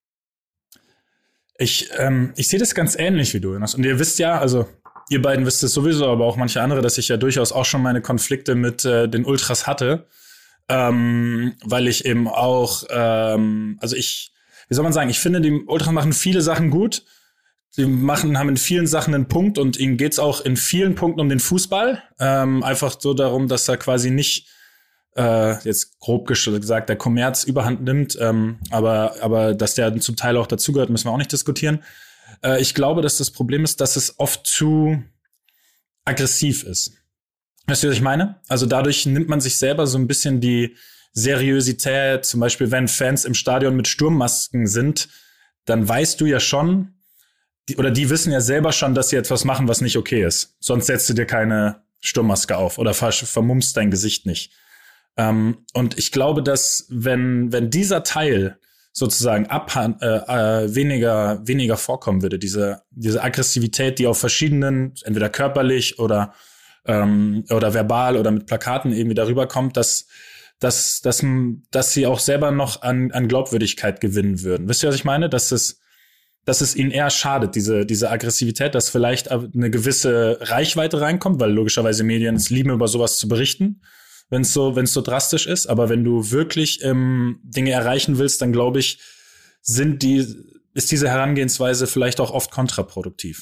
Ich sehe das ganz ähnlich wie du, Jonas. Und ihr wisst ja, also ihr beiden wisst es sowieso, aber auch manche andere, dass ich ja durchaus auch schon meine Konflikte mit den Ultras hatte. Weil ich eben auch, wie soll man sagen, ich finde, die Ultras machen viele Sachen gut. Sie haben in vielen Sachen einen Punkt und ihnen geht's auch in vielen Punkten um den Fußball. Einfach so darum, dass er quasi nicht, jetzt grob gesagt, der Kommerz überhand nimmt, aber dass der zum Teil auch dazugehört, müssen wir auch nicht diskutieren. Ich glaube, dass das Problem ist, dass es oft zu aggressiv ist. Weißt du, was ich meine? Also dadurch nimmt man sich selber so ein bisschen die Seriosität. Zum Beispiel, wenn Fans im Stadion mit Sturmmasken sind, dann weißt du ja schon, die wissen ja selber schon, dass sie etwas machen, was nicht okay ist. Sonst setzt du dir keine Sturmmaske auf oder vermummst dein Gesicht nicht. Und ich glaube, dass wenn dieser Teil sozusagen weniger vorkommen würde, diese Aggressivität, die auf verschiedenen, entweder körperlich oder verbal oder mit Plakaten irgendwie darüber kommt, dass sie auch selber noch an Glaubwürdigkeit gewinnen würden. Wisst ihr, was ich meine? Dass es ihnen eher schadet, diese Aggressivität, dass vielleicht eine gewisse Reichweite reinkommt, weil logischerweise Medien es lieben, über sowas zu berichten, wenn es so drastisch ist. Aber wenn du wirklich Dinge erreichen willst, dann glaube ich, ist diese Herangehensweise vielleicht auch oft kontraproduktiv.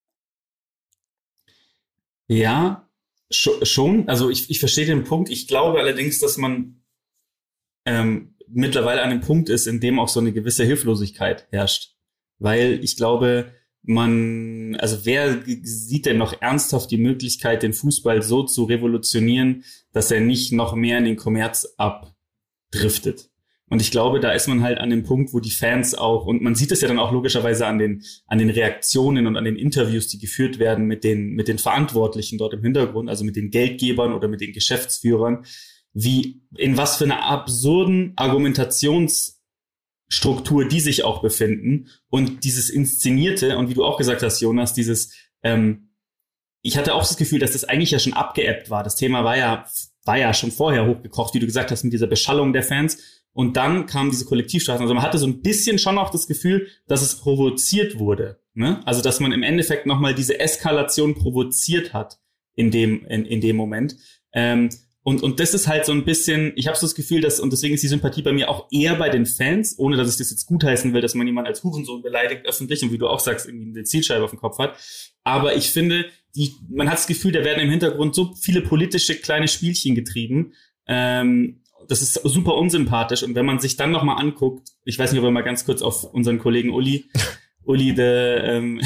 Ja, schon. Also ich verstehe den Punkt. Ich glaube allerdings, dass man mittlerweile an einem Punkt ist, in dem auch so eine gewisse Hilflosigkeit herrscht. Weil ich glaube, wer sieht denn noch ernsthaft die Möglichkeit, den Fußball so zu revolutionieren, dass er nicht noch mehr in den Kommerz abdriftet? Und ich glaube, da ist man halt an dem Punkt, wo die Fans auch, und man sieht es ja dann auch logischerweise an den Reaktionen und an den Interviews, die geführt werden mit den Verantwortlichen dort im Hintergrund, also mit den Geldgebern oder mit den Geschäftsführern, in was für einer absurden Argumentationsstruktur die sich auch befinden und dieses Inszenierte und wie du auch gesagt hast, Jonas, ich hatte auch das Gefühl, dass das eigentlich ja schon abgeebbt war. Das Thema war ja schon vorher hochgekocht, wie du gesagt hast, mit dieser Beschallung der Fans. Und dann kamen diese Kollektivstrafen. Also man hatte so ein bisschen schon auch das Gefühl, dass es provoziert wurde. Ne? Also dass man im Endeffekt nochmal diese Eskalation provoziert hat in dem Moment. Und das ist halt so ein bisschen, ich habe so das Gefühl, und deswegen ist die Sympathie bei mir auch eher bei den Fans, ohne dass ich das jetzt gutheißen will, dass man jemanden als Hurensohn beleidigt öffentlich und wie du auch sagst, irgendwie eine Zielscheibe auf dem Kopf hat. Aber ich finde, man hat das Gefühl, da werden im Hintergrund so viele politische kleine Spielchen getrieben. Das ist super unsympathisch. Und wenn man sich dann nochmal anguckt, ich weiß nicht, ob wir mal ganz kurz auf unseren Kollegen Uli, the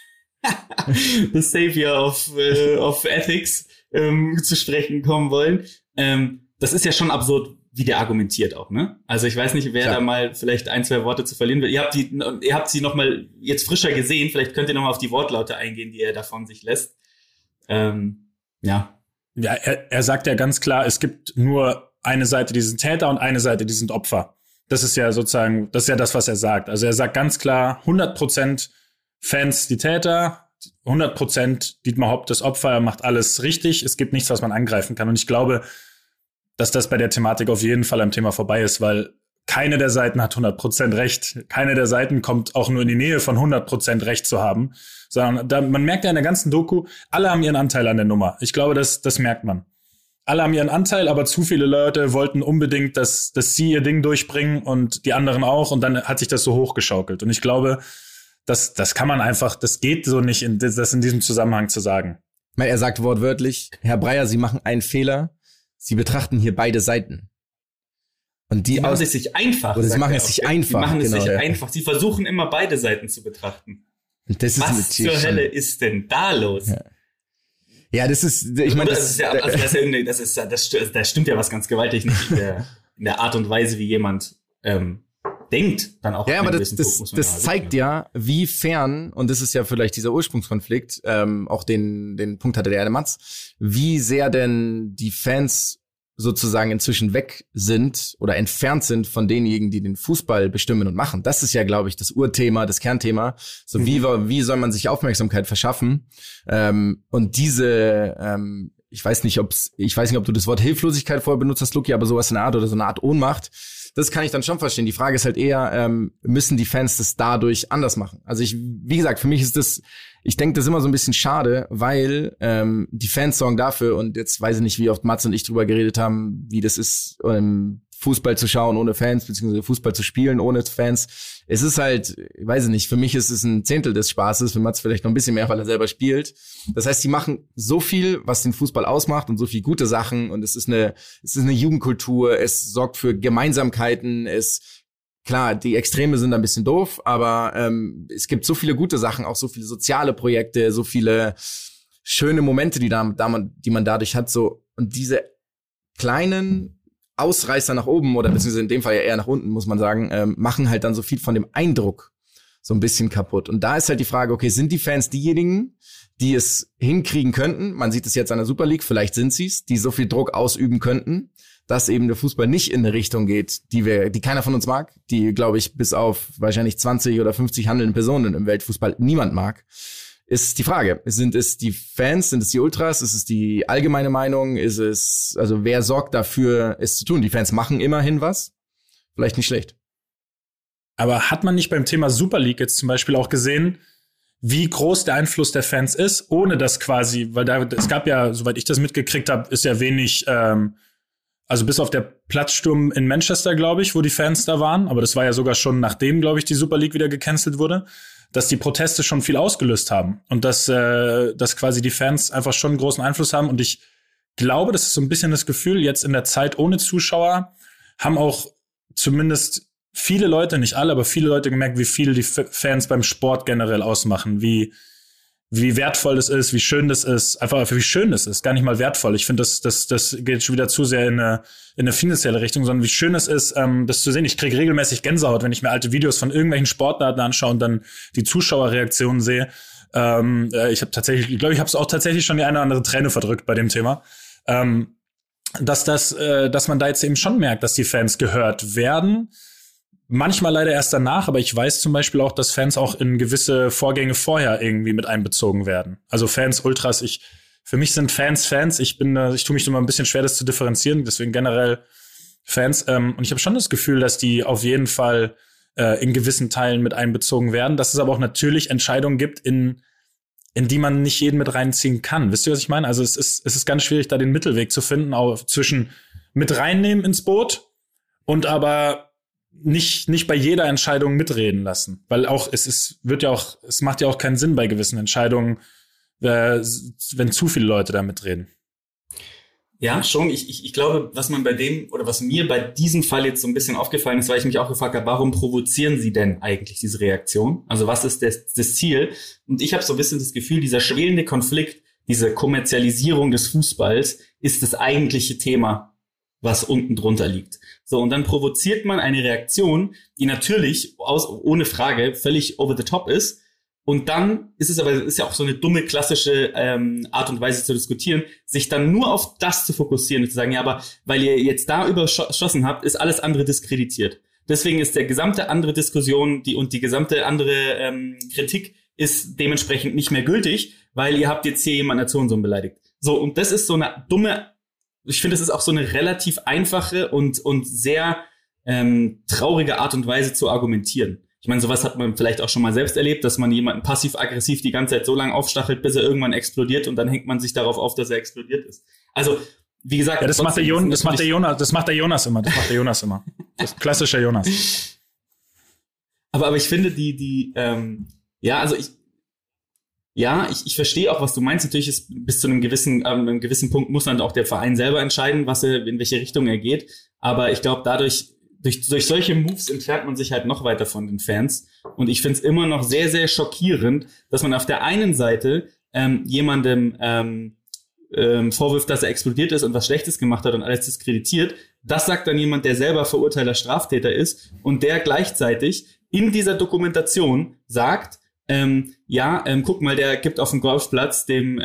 Savior of Ethics, zu sprechen kommen wollen. Das ist ja schon absurd, wie der argumentiert auch, ne? Also ich weiß nicht, wer da mal vielleicht 1-2 Worte zu verlieren will. Ihr habt sie nochmal jetzt frischer gesehen. Vielleicht könnt ihr nochmal auf die Wortlaute eingehen, die er da von sich lässt. Ja. Ja, er sagt ja ganz klar, es gibt nur eine Seite, die sind Täter und eine Seite, die sind Opfer. Das ist ja sozusagen, das ist ja das, was er sagt. Also er sagt ganz klar, 100% Fans die Täter, 100% Dietmar Hopp das Opfer, er macht alles richtig. Es gibt nichts, was man angreifen kann. Und ich glaube, dass das bei der Thematik auf jeden Fall am Thema vorbei ist, weil keine der Seiten hat 100% Recht. Keine der Seiten kommt auch nur in die Nähe von 100% Recht zu haben. Sondern man merkt ja in der ganzen Doku, alle haben ihren Anteil an der Nummer. Ich glaube, das merkt man. Alle haben ihren Anteil, aber zu viele Leute wollten unbedingt, dass sie ihr Ding durchbringen und die anderen auch. Und dann hat sich das so hochgeschaukelt. Und ich glaube, das kann man einfach, das geht so nicht, das in diesem Zusammenhang zu sagen. Er sagt wortwörtlich, Herr Breyer, Sie machen einen Fehler. Sie betrachten hier beide Seiten. Und die machen es sich einfach. Oder sie machen es sich einfach. Sie machen es sich einfach. Sie versuchen immer beide Seiten zu betrachten. Und das was zur Hölle ist denn da los? Ja, das ist, ich meine, das stimmt ja was ganz gewaltig nicht in der Art und Weise, wie jemand denkt, dann auch. Ja, aber das zeigt ja, wie fern, und das ist ja vielleicht dieser Ursprungskonflikt, auch den Punkt hatte der Matz, wie sehr denn die Fans sozusagen inzwischen weg sind oder entfernt sind von denjenigen, die den Fußball bestimmen und machen. Das ist ja, glaube ich, das Urthema, das Kernthema. So wie soll man sich Aufmerksamkeit verschaffen? Und diese, ich weiß nicht, ob du das Wort Hilflosigkeit vorher benutzt hast, Luki, aber sowas in der Art oder so eine Art Ohnmacht. Das kann ich dann schon verstehen. Die Frage ist halt eher, müssen die Fans das dadurch anders machen? Also wie gesagt, für mich ist das, ich denke, das ist immer so ein bisschen schade, weil die Fans sorgen dafür, und jetzt weiß ich nicht, wie oft Mats und ich drüber geredet haben, wie das ist, Fußball zu schauen ohne Fans, beziehungsweise Fußball zu spielen ohne Fans. Es ist halt, ich weiß nicht, für mich ist es ein Zehntel des Spaßes, für Mats vielleicht noch ein bisschen mehr, weil er selber spielt. Das heißt, die machen so viel, was den Fußball ausmacht, und so viel gute Sachen, und es ist eine Jugendkultur, es sorgt für Gemeinsamkeiten, klar, die Extreme sind ein bisschen doof, aber es gibt so viele gute Sachen, auch so viele soziale Projekte, so viele schöne Momente, die man dadurch hat, so, und diese kleinen Ausreißer nach oben, oder beziehungsweise in dem Fall ja eher nach unten, muss man sagen, machen halt dann so viel von dem Eindruck so ein bisschen kaputt. Und da ist halt die Frage, okay, sind die Fans diejenigen, die es hinkriegen könnten? Man sieht es jetzt an der Super League, vielleicht sind sie es, die so viel Druck ausüben könnten, dass eben der Fußball nicht in eine Richtung geht, die keiner von uns mag, die, glaube ich, bis auf wahrscheinlich 20 oder 50 handelnde Personen im Weltfußball niemand mag. Ist die Frage. Sind es die Fans, sind es die Ultras, ist es die allgemeine Meinung, also wer sorgt dafür, es zu tun? Die Fans machen immerhin was. Vielleicht nicht schlecht. Aber hat man nicht beim Thema Super League jetzt zum Beispiel auch gesehen, wie groß der Einfluss der Fans ist, ohne dass quasi, weil es gab ja, soweit ich das mitgekriegt habe, ist ja wenig, also bis auf der Platzsturm in Manchester, glaube ich, wo die Fans da waren, aber das war ja sogar schon nachdem, glaube ich, die Super League wieder gecancelt wurde, dass die Proteste schon viel ausgelöst haben und dass quasi die Fans einfach schon einen großen Einfluss haben. Und ich glaube, das ist so ein bisschen das Gefühl, jetzt in der Zeit ohne Zuschauer haben auch zumindest viele Leute, nicht alle, aber viele Leute gemerkt, wie viel die Fans beim Sport generell ausmachen, wie wertvoll das ist, wie schön das ist, einfach wie schön das ist, gar nicht mal wertvoll. Ich finde, das geht schon wieder zu sehr in eine finanzielle Richtung, sondern wie schön es ist, das zu sehen. Ich kriege regelmäßig Gänsehaut, wenn ich mir alte Videos von irgendwelchen Sportarten anschaue und dann die Zuschauerreaktionen sehe. Ich habe tatsächlich, ich glaube, ich habe es auch tatsächlich schon die eine oder andere Träne verdrückt bei dem Thema. Dass man da jetzt eben schon merkt, dass die Fans gehört werden. Manchmal leider erst danach, aber ich weiß zum Beispiel auch, dass Fans auch in gewisse Vorgänge vorher irgendwie mit einbezogen werden. Also Fans, Ultras, für mich sind Fans. Ich tue mich immer ein bisschen schwer, das zu differenzieren, deswegen generell Fans. Und ich habe schon das Gefühl, dass die auf jeden Fall in gewissen Teilen mit einbezogen werden, dass es aber auch natürlich Entscheidungen gibt, in die man nicht jeden mit reinziehen kann. Wisst ihr, was ich meine? Also es ist ganz schwierig, da den Mittelweg zu finden, auch zwischen mit reinnehmen ins Boot und aber nicht bei jeder Entscheidung mitreden lassen, weil auch es macht ja auch keinen Sinn bei gewissen Entscheidungen, wenn zu viele Leute da mitreden. Ja, schon. Ich glaube, was mir bei diesem Fall jetzt so ein bisschen aufgefallen ist, weil ich mich auch gefragt habe, warum provozieren sie denn eigentlich diese Reaktion? Also was ist das Ziel? Und ich habe so ein bisschen das Gefühl, dieser schwelende Konflikt, diese Kommerzialisierung des Fußballs ist das eigentliche Thema, was unten drunter liegt. So, und dann provoziert man eine Reaktion, die natürlich ohne Frage völlig over the top ist. Und dann ist ja auch so eine dumme, klassische Art und Weise zu diskutieren, sich dann nur auf das zu fokussieren und zu sagen, ja, aber weil ihr jetzt da überschossen habt, ist alles andere diskreditiert. Deswegen ist der gesamte andere Diskussion und die gesamte andere Kritik ist dementsprechend nicht mehr gültig, weil ihr habt jetzt hier jemanden als Hurensohn beleidigt. So, und das ist so eine dumme, ich finde, das ist auch so eine relativ einfache und sehr traurige Art und Weise zu argumentieren. Ich meine, sowas hat man vielleicht auch schon mal selbst erlebt, dass man jemanden passiv-aggressiv die ganze Zeit so lange aufstachelt, bis er irgendwann explodiert und dann hängt man sich darauf auf, dass er explodiert ist. Also, wie gesagt, ja, das macht der Jonas immer. Das macht der Jonas immer. Das ist klassischer Jonas. Aber ich finde, ich verstehe auch, was du meinst. Natürlich ist bis zu einem gewissen Punkt muss dann auch der Verein selber entscheiden, in welche Richtung er geht. Aber ich glaube, durch solche Moves entfernt man sich halt noch weiter von den Fans. Und ich finde es immer noch sehr, sehr schockierend, dass man auf der einen Seite jemandem vorwirft, dass er explodiert ist und was Schlechtes gemacht hat und alles diskreditiert. Das sagt dann jemand, der selber verurteilter Straftäter ist und der gleichzeitig in dieser Dokumentation sagt, guck mal, der gibt auf dem Golfplatz dem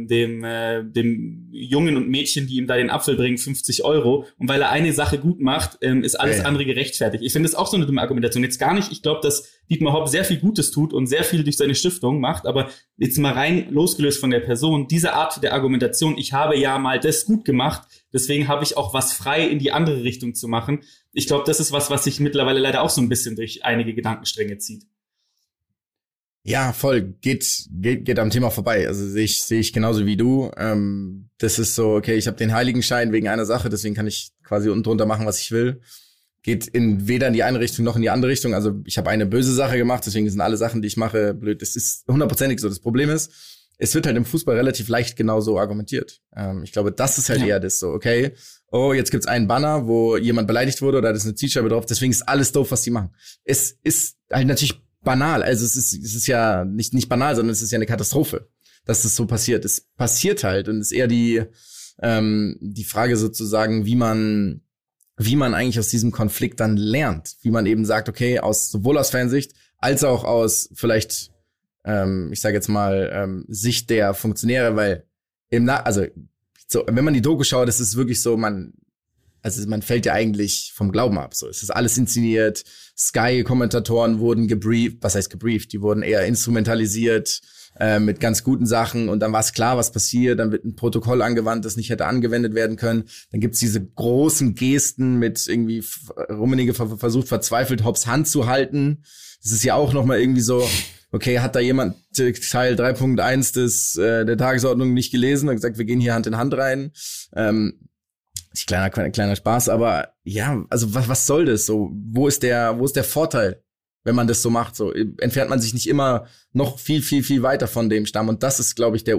Jungen und Mädchen, die ihm da den Apfel bringen, 50 €. Und weil er eine Sache gut macht, ist alles andere gerechtfertigt. Ich finde das auch so eine dumme Argumentation. Jetzt gar nicht, ich glaube, dass Dietmar Hopp sehr viel Gutes tut und sehr viel durch seine Stiftung macht, aber jetzt mal rein losgelöst von der Person, diese Art der Argumentation, ich habe ja mal das gut gemacht, deswegen habe ich auch was frei in die andere Richtung zu machen. Ich glaube, das ist was sich mittlerweile leider auch so ein bisschen durch einige Gedankenstränge zieht. Ja, voll. Geht am Thema vorbei. Also sehe ich genauso wie du. Das ist so, okay, ich habe den Heiligenschein wegen einer Sache, deswegen kann ich quasi unten drunter machen, was ich will. Geht weder in die eine Richtung noch in die andere Richtung. Also ich habe eine böse Sache gemacht, deswegen sind alle Sachen, die ich mache, blöd. Das ist 100%ig so. Das Problem ist, es wird halt im Fußball relativ leicht genauso argumentiert. Ich glaube, das ist halt eher das so, okay, oh, jetzt gibt's einen Banner, wo jemand beleidigt wurde oder da ist eine Zielscheibe drauf, deswegen ist alles doof, was die machen. Es ist halt natürlich banal, also es ist ja nicht banal, sondern es ist ja eine Katastrophe, dass das so passiert. Es passiert halt und es ist eher die Frage sozusagen, wie man eigentlich aus diesem Konflikt dann lernt, wie man eben sagt, okay, sowohl aus Fansicht als auch aus vielleicht ich sage jetzt mal Sicht der Funktionäre, weil wenn man die Doku schaut, das ist wirklich so, man fällt ja eigentlich vom Glauben ab. So, es ist alles inszeniert. Sky-Kommentatoren wurden gebrieft. Was heißt gebrieft? Die wurden eher instrumentalisiert mit ganz guten Sachen. Und dann war es klar, was passiert. Dann wird ein Protokoll angewandt, das nicht hätte angewendet werden können. Dann gibt's diese großen Gesten mit irgendwie Rummenigge versucht verzweifelt Hopps Hand zu halten. Das ist ja auch noch mal irgendwie so, okay, hat da jemand Teil 3.1 der Tagesordnung nicht gelesen und gesagt, wir gehen hier Hand in Hand rein. Kleiner Spaß, aber ja, also was soll das so? Wo ist der Vorteil, wenn man das so macht? So entfernt man sich nicht immer noch viel, viel, viel weiter von dem Stamm. Und das ist, glaube ich, der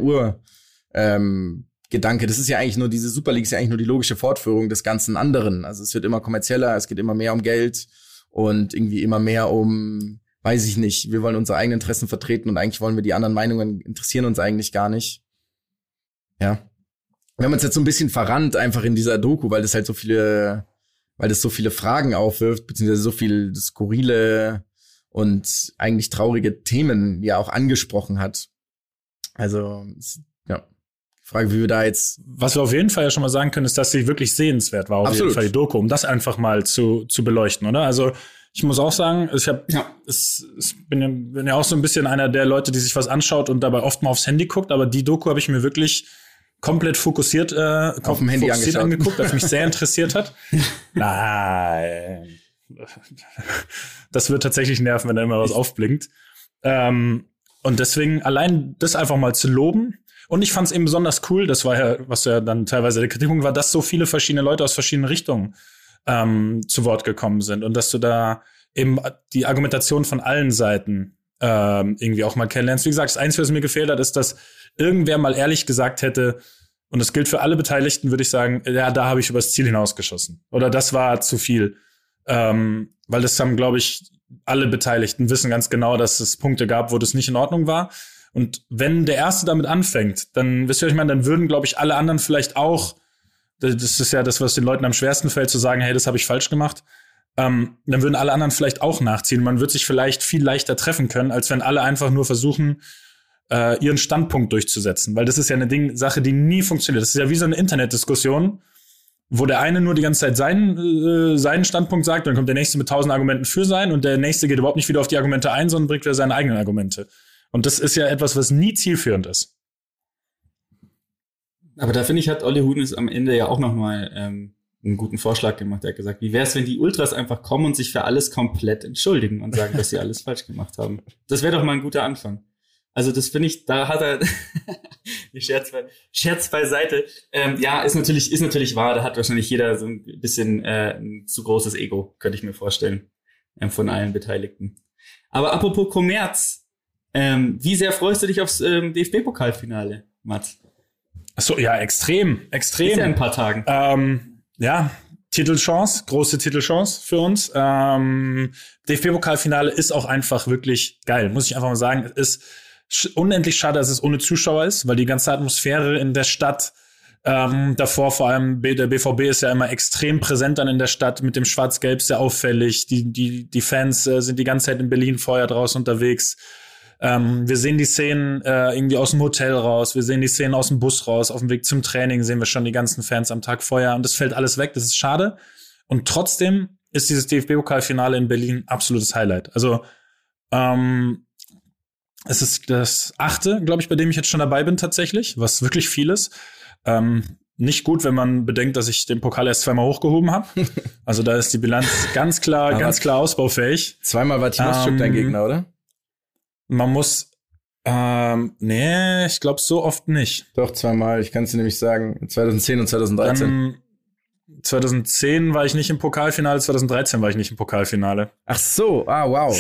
Gedanke. Das ist ja eigentlich nur, diese Super League ist ja eigentlich nur die logische Fortführung des ganzen anderen. Also es wird immer kommerzieller, es geht immer mehr um Geld und irgendwie immer mehr um, weiß ich nicht, wir wollen unsere eigenen Interessen vertreten und eigentlich wollen wir die anderen Meinungen, interessieren uns eigentlich gar nicht. Ja. Wir haben uns jetzt so ein bisschen verrannt einfach in dieser Doku, weil das so viele Fragen aufwirft, beziehungsweise so viel skurrile und eigentlich traurige Themen ja auch angesprochen hat. Also, ja, Frage, wie wir da jetzt... Was wir auf jeden Fall ja schon mal sagen können, ist, dass sie wirklich sehenswert war, auf jeden Fall die Doku, um das einfach mal zu beleuchten, oder? Also, ich muss auch sagen, ich bin ja auch so ein bisschen einer der Leute, die sich was anschaut und dabei oft mal aufs Handy guckt, aber die Doku habe ich mir wirklich komplett fokussiert auf dem Handy angeguckt, das mich sehr interessiert hat. Nein. Das wird tatsächlich nerven, wenn da immer was aufblinkt. Und deswegen allein das einfach mal zu loben. Und ich fand es eben besonders cool, das war ja, was ja dann teilweise der Kritikpunkt war, dass so viele verschiedene Leute aus verschiedenen Richtungen zu Wort gekommen sind und dass du da eben die Argumentation von allen Seiten irgendwie auch mal kennenlernst. Wie gesagt, das Einzige, was mir gefehlt hat, ist, dass irgendwer mal ehrlich gesagt hätte, und das gilt für alle Beteiligten, würde ich sagen, ja, da habe ich übers Ziel hinausgeschossen. Oder das war zu viel. Weil das haben, glaube ich, alle Beteiligten wissen ganz genau, dass es Punkte gab, wo das nicht in Ordnung war. Und wenn der Erste damit anfängt, dann, wisst ihr, was ich meine, dann würden, glaube ich, alle anderen vielleicht auch, das ist ja das, was den Leuten am schwersten fällt, zu sagen, hey, das habe ich falsch gemacht, dann würden alle anderen vielleicht auch nachziehen. Man wird sich vielleicht viel leichter treffen können, als wenn alle einfach nur versuchen, ihren Standpunkt durchzusetzen. Weil das ist ja eine Sache, die nie funktioniert. Das ist ja wie so eine Internetdiskussion, wo der eine nur die ganze Zeit seinen Standpunkt sagt, dann kommt der Nächste mit 1000 Argumenten für sein und der Nächste geht überhaupt nicht wieder auf die Argumente ein, sondern bringt wieder seine eigenen Argumente. Und das ist ja etwas, was nie zielführend ist. Aber da finde ich, hat Olli Hoeneß am Ende ja auch nochmal einen guten Vorschlag gemacht. Er hat gesagt, wie wäre es, wenn die Ultras einfach kommen und sich für alles komplett entschuldigen und sagen, dass sie alles falsch gemacht haben. Das wäre doch mal ein guter Anfang. Also das finde ich, da hat er die Scherz beiseite. Ja, ist natürlich wahr. Da hat wahrscheinlich jeder so ein bisschen ein zu großes Ego, könnte ich mir vorstellen, von allen Beteiligten. Aber apropos Kommerz, wie sehr freust du dich aufs DFB-Pokalfinale, Mats? Ach so, ja, extrem. Ist ja in ein paar Tagen. Ja, Titelchance, große Titelchance für uns. DFB-Pokalfinale ist auch einfach wirklich geil, muss ich einfach mal sagen. Es ist unendlich schade, dass es ohne Zuschauer ist, weil die ganze Atmosphäre in der Stadt, davor vor allem der BVB ist ja immer extrem präsent dann in der Stadt mit dem Schwarz-Gelb, sehr auffällig. Die Fans sind die ganze Zeit in Berlin vorher draußen unterwegs. Wir sehen die Szenen irgendwie aus dem Hotel raus, wir sehen die Szenen aus dem Bus raus, auf dem Weg zum Training sehen wir schon die ganzen Fans am Tag vorher und das fällt alles weg, das ist schade. Und trotzdem ist dieses DFB-Pokalfinale in Berlin absolutes Highlight. Also es ist das 8., glaube ich, bei dem ich jetzt schon dabei bin tatsächlich, was wirklich viel ist. Nicht gut, wenn man bedenkt, dass ich den Pokal erst 2-mal hochgehoben habe. Also da ist die Bilanz ganz klar ausbaufähig. 2-mal war Timoschuk dein Gegner, oder? Man muss, nee, ich glaube so oft nicht. Doch, 2-mal. Ich kann es dir nämlich sagen, 2010 und 2013. 2010 war ich nicht im Pokalfinale, 2013 war ich nicht im Pokalfinale. Ach so, wow.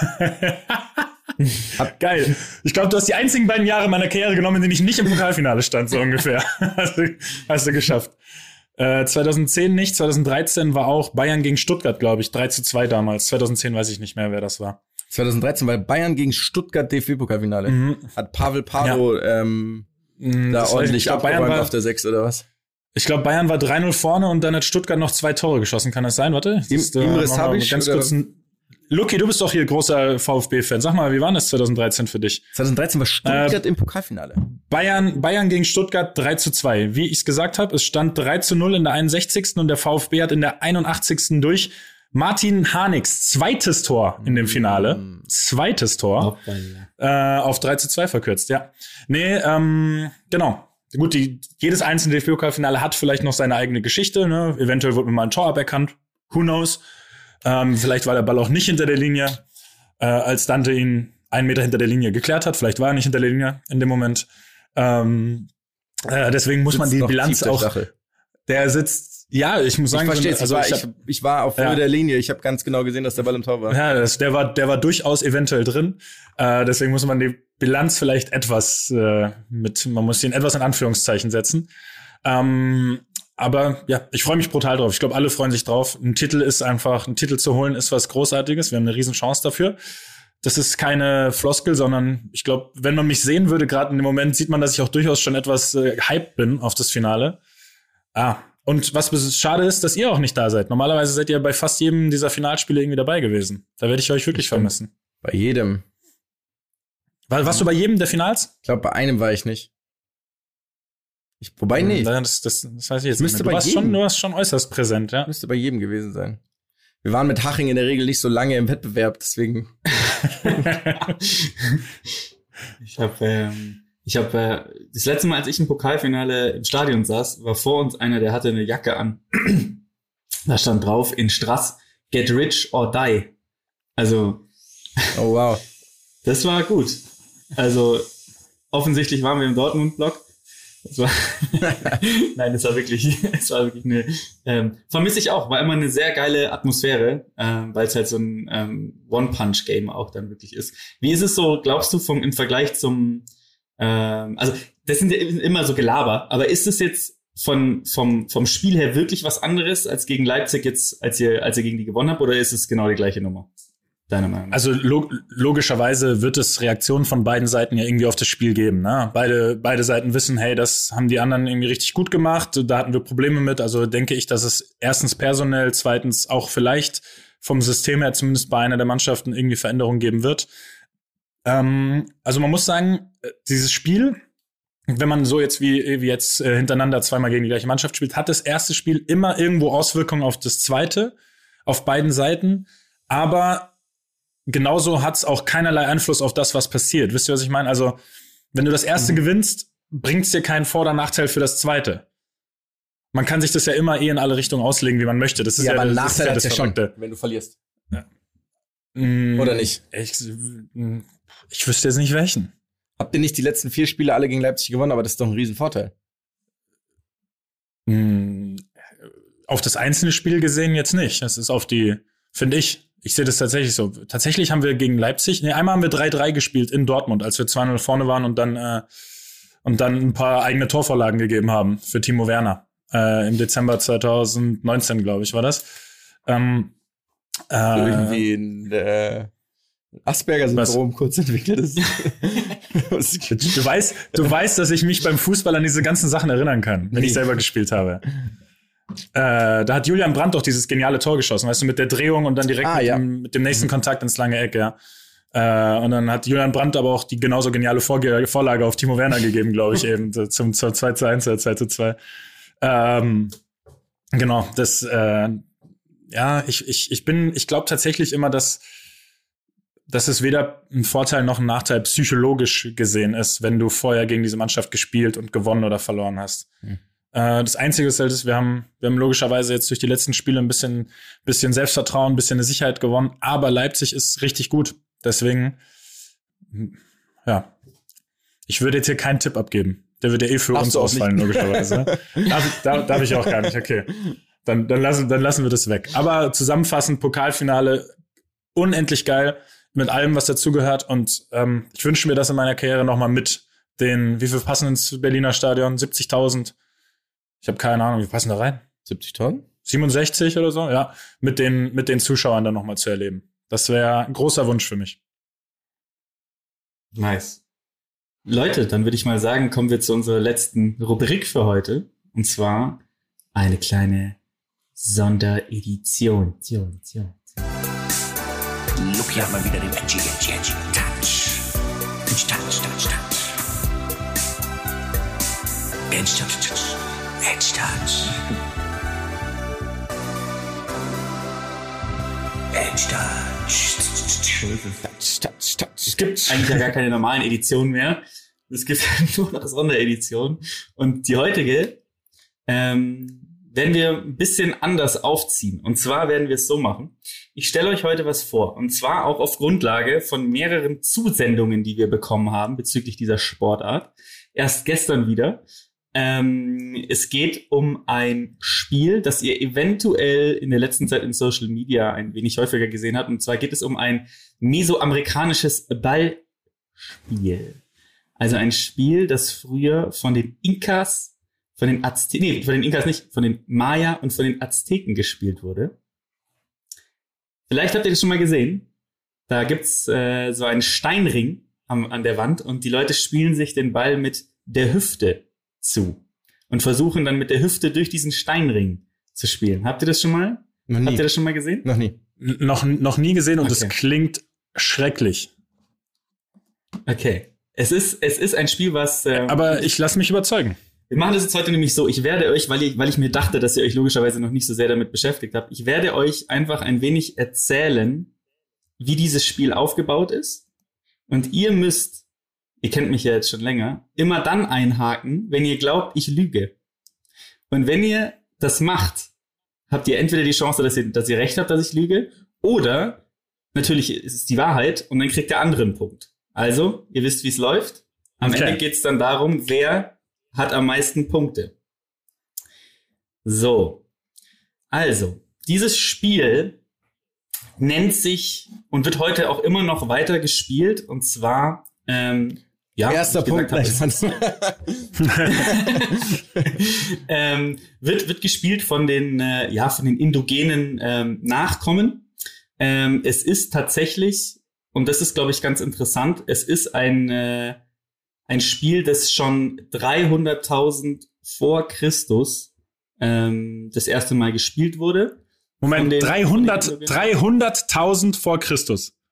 Geil. Ich glaube, du hast die einzigen beiden Jahre meiner Karriere genommen, in denen ich nicht im Pokalfinale stand, so ungefähr. Hast du geschafft. 2010 nicht, 2013 war auch Bayern gegen Stuttgart, glaube ich, 3-2 damals. 2010 weiß ich nicht mehr, wer das war. 2013 war Bayern gegen Stuttgart DFB-Pokalfinale. Hat Pavel Pardo da ordentlich abgeräumt auf der 6 oder was? Ich glaube, Bayern war 3-0 vorne und dann hat Stuttgart noch 2 Tore geschossen. Kann das sein? Warte. Imre Sabic? Ganz kurz Luki, du bist doch hier großer VfB-Fan. Sag mal, wie war das 2013 für dich? 2013 war Stuttgart im Pokalfinale. Bayern gegen Stuttgart 3-2. Wie ich es gesagt habe, es stand 3-0 in der 61. und der VfB hat in der 81. durch Martin Harnigs zweites Tor in dem Finale. Zweites Tor. Auf 3-2 verkürzt, ja. Nee, genau. Gut, jedes einzelne DFB-Pokalfinale hat vielleicht noch seine eigene Geschichte, ne? Eventuell wird mir mal ein Tor aberkannt. Who knows? Vielleicht war der Ball auch nicht hinter der Linie, als Dante ihn 1 Meter hinter der Linie geklärt hat. Vielleicht war er nicht hinter der Linie in dem Moment. Deswegen muss man die Bilanz auch. Der sitzt, ja, ich muss sagen, ich verstehe, also ich war auf Höhe der Linie. Ich habe ganz genau gesehen, dass der Ball im Tor war. Ja, der war durchaus eventuell drin. Deswegen muss man die Bilanz vielleicht etwas man muss ihn etwas in Anführungszeichen setzen. Aber ja, ich freue mich brutal drauf. Ich glaube, alle freuen sich drauf. Ein Titel zu holen ist was Großartiges. Wir haben eine riesen Chance dafür. Das ist keine Floskel, sondern ich glaube, wenn man mich sehen würde, gerade in dem Moment, sieht man, dass ich auch durchaus schon etwas hyped bin auf das Finale. Und was schade ist, dass ihr auch nicht da seid. Normalerweise seid ihr bei fast jedem dieser Finalspiele irgendwie dabei gewesen. Da werde ich euch wirklich vermissen. Bei jedem. Warst du bei jedem der Finals? Ich glaube, bei einem war ich nicht. Wobei nicht. Das weiß ich jetzt nicht mehr. Du warst schon äußerst präsent, ja. Müsste bei jedem gewesen sein. Wir waren mit Haching in der Regel nicht so lange im Wettbewerb, deswegen. Ich habe das letzte Mal, als ich im Pokalfinale im Stadion saß, war vor uns einer, der hatte eine Jacke an. Da stand drauf in Strass, get rich or die. Also. Oh wow. Das war gut. Also offensichtlich waren wir im Dortmund-Block. Nein, es war wirklich eine, vermisse ich auch, war immer eine sehr geile Atmosphäre, weil es halt so ein One-Punch-Game auch dann wirklich ist. Wie ist es so, glaubst du, im Vergleich zum, also das sind ja immer so Gelaber, aber ist es jetzt vom Spiel her wirklich was anderes als gegen Leipzig jetzt, als ihr gegen die gewonnen habt, oder ist es genau die gleiche Nummer? Deiner Meinung nach? Also logischerweise wird es Reaktionen von beiden Seiten ja irgendwie auf das Spiel geben. Ne? Beide Seiten wissen, hey, das haben die anderen irgendwie richtig gut gemacht, da hatten wir Probleme mit. Also denke ich, dass es erstens personell, zweitens auch vielleicht vom System her zumindest bei einer der Mannschaften irgendwie Veränderungen geben wird. Also man muss sagen, dieses Spiel, wenn man so jetzt wie jetzt hintereinander zweimal gegen die gleiche Mannschaft spielt, hat das erste Spiel immer irgendwo Auswirkungen auf das zweite, auf beiden Seiten. Aber genauso hat's auch keinerlei Einfluss auf das, was passiert. Wisst ihr, was ich meine? Also, wenn du das erste gewinnst, bringt's dir keinen Vor- oder Nachteil für das zweite. Man kann sich das ja immer in alle Richtungen auslegen, wie man möchte. Das ist aber ein das Nachteil ist ja schon, wenn du verlierst. Ja. Oder nicht? Ich wüsste jetzt nicht welchen. Habt ihr nicht die letzten 4 Spiele alle gegen Leipzig gewonnen, aber das ist doch ein Riesenvorteil. Auf das einzelne Spiel gesehen jetzt nicht. Das ist auf die, finde ich sehe das tatsächlich so. Tatsächlich haben wir gegen Leipzig, einmal haben wir 3-3 gespielt in Dortmund, als wir 2-0 vorne waren und dann ein paar eigene Torvorlagen gegeben haben für Timo Werner. Im Dezember 2019, glaube ich, war das. Irgendwie ein Asperger-Syndrom kurz entwickelt ist. Du weißt, dass ich mich beim Fußball an diese ganzen Sachen erinnern kann, wenn ich selber gespielt habe. Da hat Julian Brandt doch dieses geniale Tor geschossen, weißt du, mit der Drehung und dann direkt mit dem nächsten Kontakt ins lange Eck, ja. Und dann hat Julian Brandt aber auch die genauso geniale Vorlage auf Timo Werner gegeben, glaube ich, eben zum 2-1 oder 2-2. Genau, das, ich glaube tatsächlich immer, dass es weder ein Vorteil noch ein Nachteil psychologisch gesehen ist, wenn du vorher gegen diese Mannschaft gespielt und gewonnen oder verloren hast. Das Einzige ist halt, wir haben logischerweise jetzt durch die letzten Spiele ein bisschen Selbstvertrauen, ein bisschen eine Sicherheit gewonnen, aber Leipzig ist richtig gut. Deswegen, ja, ich würde jetzt hier keinen Tipp abgeben. Der wird ja für uns ausfallen, logischerweise. Darf ich auch gar nicht, okay. Dann lassen wir das weg. Aber zusammenfassend, Pokalfinale, unendlich geil, mit allem, was dazugehört. Und ich wünsche mir das in meiner Karriere nochmal mit den, wie viel passen ins Berliner Stadion? 70.000? Ich habe keine Ahnung, wie passen da rein? 70.000? 67 oder so, ja. Mit den Zuschauern dann nochmal zu erleben. Das wäre ein großer Wunsch für mich. Nice. Leute, dann würde ich mal sagen, kommen wir zu unserer letzten Rubrik für heute. Und zwar eine kleine Sonderedition. Look hier mal wieder den Edgy Touch. Edge Touch. Es gibt eigentlich ja gar keine normalen Editionen mehr. Es gibt nur noch Sondereditionen. Und die heutige werden wir ein bisschen anders aufziehen. Und zwar werden wir es so machen. Ich stelle euch heute was vor. Und zwar auch auf Grundlage von mehreren Zusendungen, die wir bekommen haben bezüglich dieser Sportart. Erst gestern wieder. Es geht um ein Spiel, das ihr eventuell in der letzten Zeit in Social Media ein wenig häufiger gesehen habt. Und zwar geht es um ein mesoamerikanisches Ballspiel. Also ein Spiel, das früher von den Inkas, von den Maya und von den Azteken gespielt wurde. Vielleicht habt ihr das schon mal gesehen. Da gibt's so einen Steinring an der Wand und die Leute spielen sich den Ball mit der Hüfte zu und versuchen dann mit der Hüfte durch diesen Steinring zu spielen. Habt ihr das schon mal? Habt ihr das schon mal gesehen? Noch nie. Noch nie gesehen und es klingt schrecklich. Okay. Es ist ein Spiel, was... aber ich lasse mich überzeugen. Wir machen das jetzt heute nämlich so. Ich werde euch, weil ich mir dachte, dass ihr euch logischerweise noch nicht so sehr damit beschäftigt habt, ich werde euch einfach ein wenig erzählen, wie dieses Spiel aufgebaut ist. Und ihr kennt mich ja jetzt schon länger, immer dann einhaken, wenn ihr glaubt, ich lüge. Und wenn ihr das macht, habt ihr entweder die Chance, dass ihr recht habt, dass ich lüge, oder natürlich ist es die Wahrheit und dann kriegt der andere einen Punkt. Also, ihr wisst, wie es läuft. Am Ende geht es dann darum, wer hat am meisten Punkte. So. Also, dieses Spiel nennt sich und wird heute auch immer noch weiter gespielt, und zwar erster Punkt. Wird gespielt von den indogenen Nachkommen. Es ist tatsächlich, und das ist, glaube ich, ganz interessant, es ist ein Spiel, das schon 300.000 vor Christus das erste Mal gespielt wurde. Moment, 300.000 vor Christus.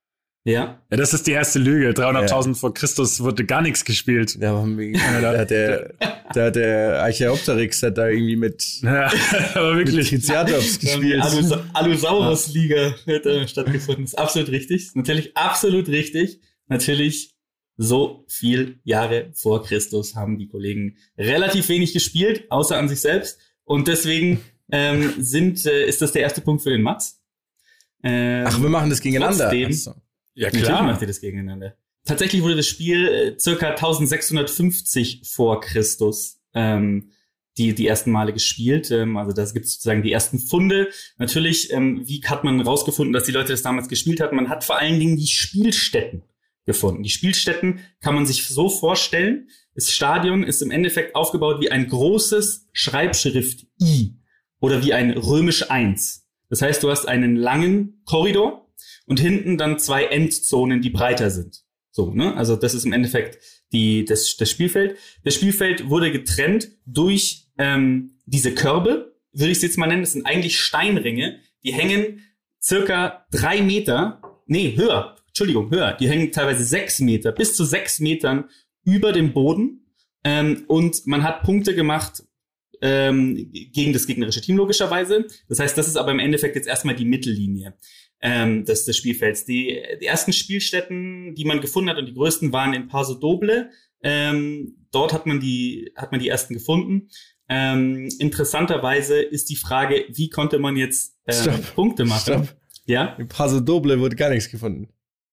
Ja. Ja, das ist die erste Lüge. 300.000 vor Christus wurde gar nichts gespielt. Da hat der Archaeopteryx hat da irgendwie mit aber wirklich Triceratops gespielt. Allosaurus-Liga hat stattgefunden. Ist absolut richtig. Ist natürlich absolut richtig. Natürlich so viel Jahre vor Christus haben die Kollegen relativ wenig gespielt, außer an sich selbst. Und deswegen ist das der erste Punkt für den Mats. Ach, wir machen das gegeneinander. Trotzdem, ja, natürlich klar. macht ihr das gegeneinander. Tatsächlich wurde das Spiel circa 1650 vor Christus die ersten Male gespielt. Also da gibt es sozusagen die ersten Funde. Natürlich, wie hat man rausgefunden, dass die Leute das damals gespielt hatten? Man hat vor allen Dingen die Spielstätten gefunden. Die Spielstätten kann man sich so vorstellen. Das Stadion ist im Endeffekt aufgebaut wie ein großes Schreibschrift I oder wie ein römisch 1. Das heißt, du hast einen langen Korridor und hinten dann 2 Endzonen, die breiter sind. So, ne? Also das ist im Endeffekt das Spielfeld. Das Spielfeld wurde getrennt durch diese Körbe, würde ich es jetzt mal nennen. Das sind eigentlich Steinringe. Die hängen circa 3 Meter, höher. Die hängen teilweise 6 Meter, bis zu 6 Metern über dem Boden. Und man hat Punkte gemacht gegen das gegnerische Team logischerweise. Das heißt, das ist aber im Endeffekt jetzt erstmal die Mittellinie des Spielfelds. Die ersten Spielstätten, die man gefunden hat und die größten waren in Paso Doble. Dort hat man die ersten gefunden. Interessanterweise ist die Frage, wie konnte man jetzt Punkte machen? Stopp. Ja? In Paso Doble wurde gar nichts gefunden.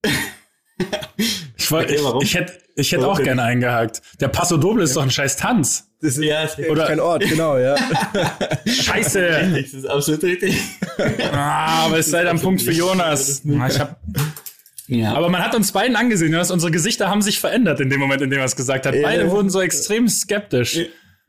Ich hätte auch gerne eingehakt. Der Paso Doble ist doch ein scheiß Tanz. Das ist kein Ort, genau, ja. Scheiße. Richtig, das ist absolut richtig. Aber es sei ein Punkt für Jonas. Aber man hat uns beiden angesehen, Jonas, unsere Gesichter haben sich verändert in dem Moment, in dem er es gesagt hat. Beide wurden so extrem skeptisch.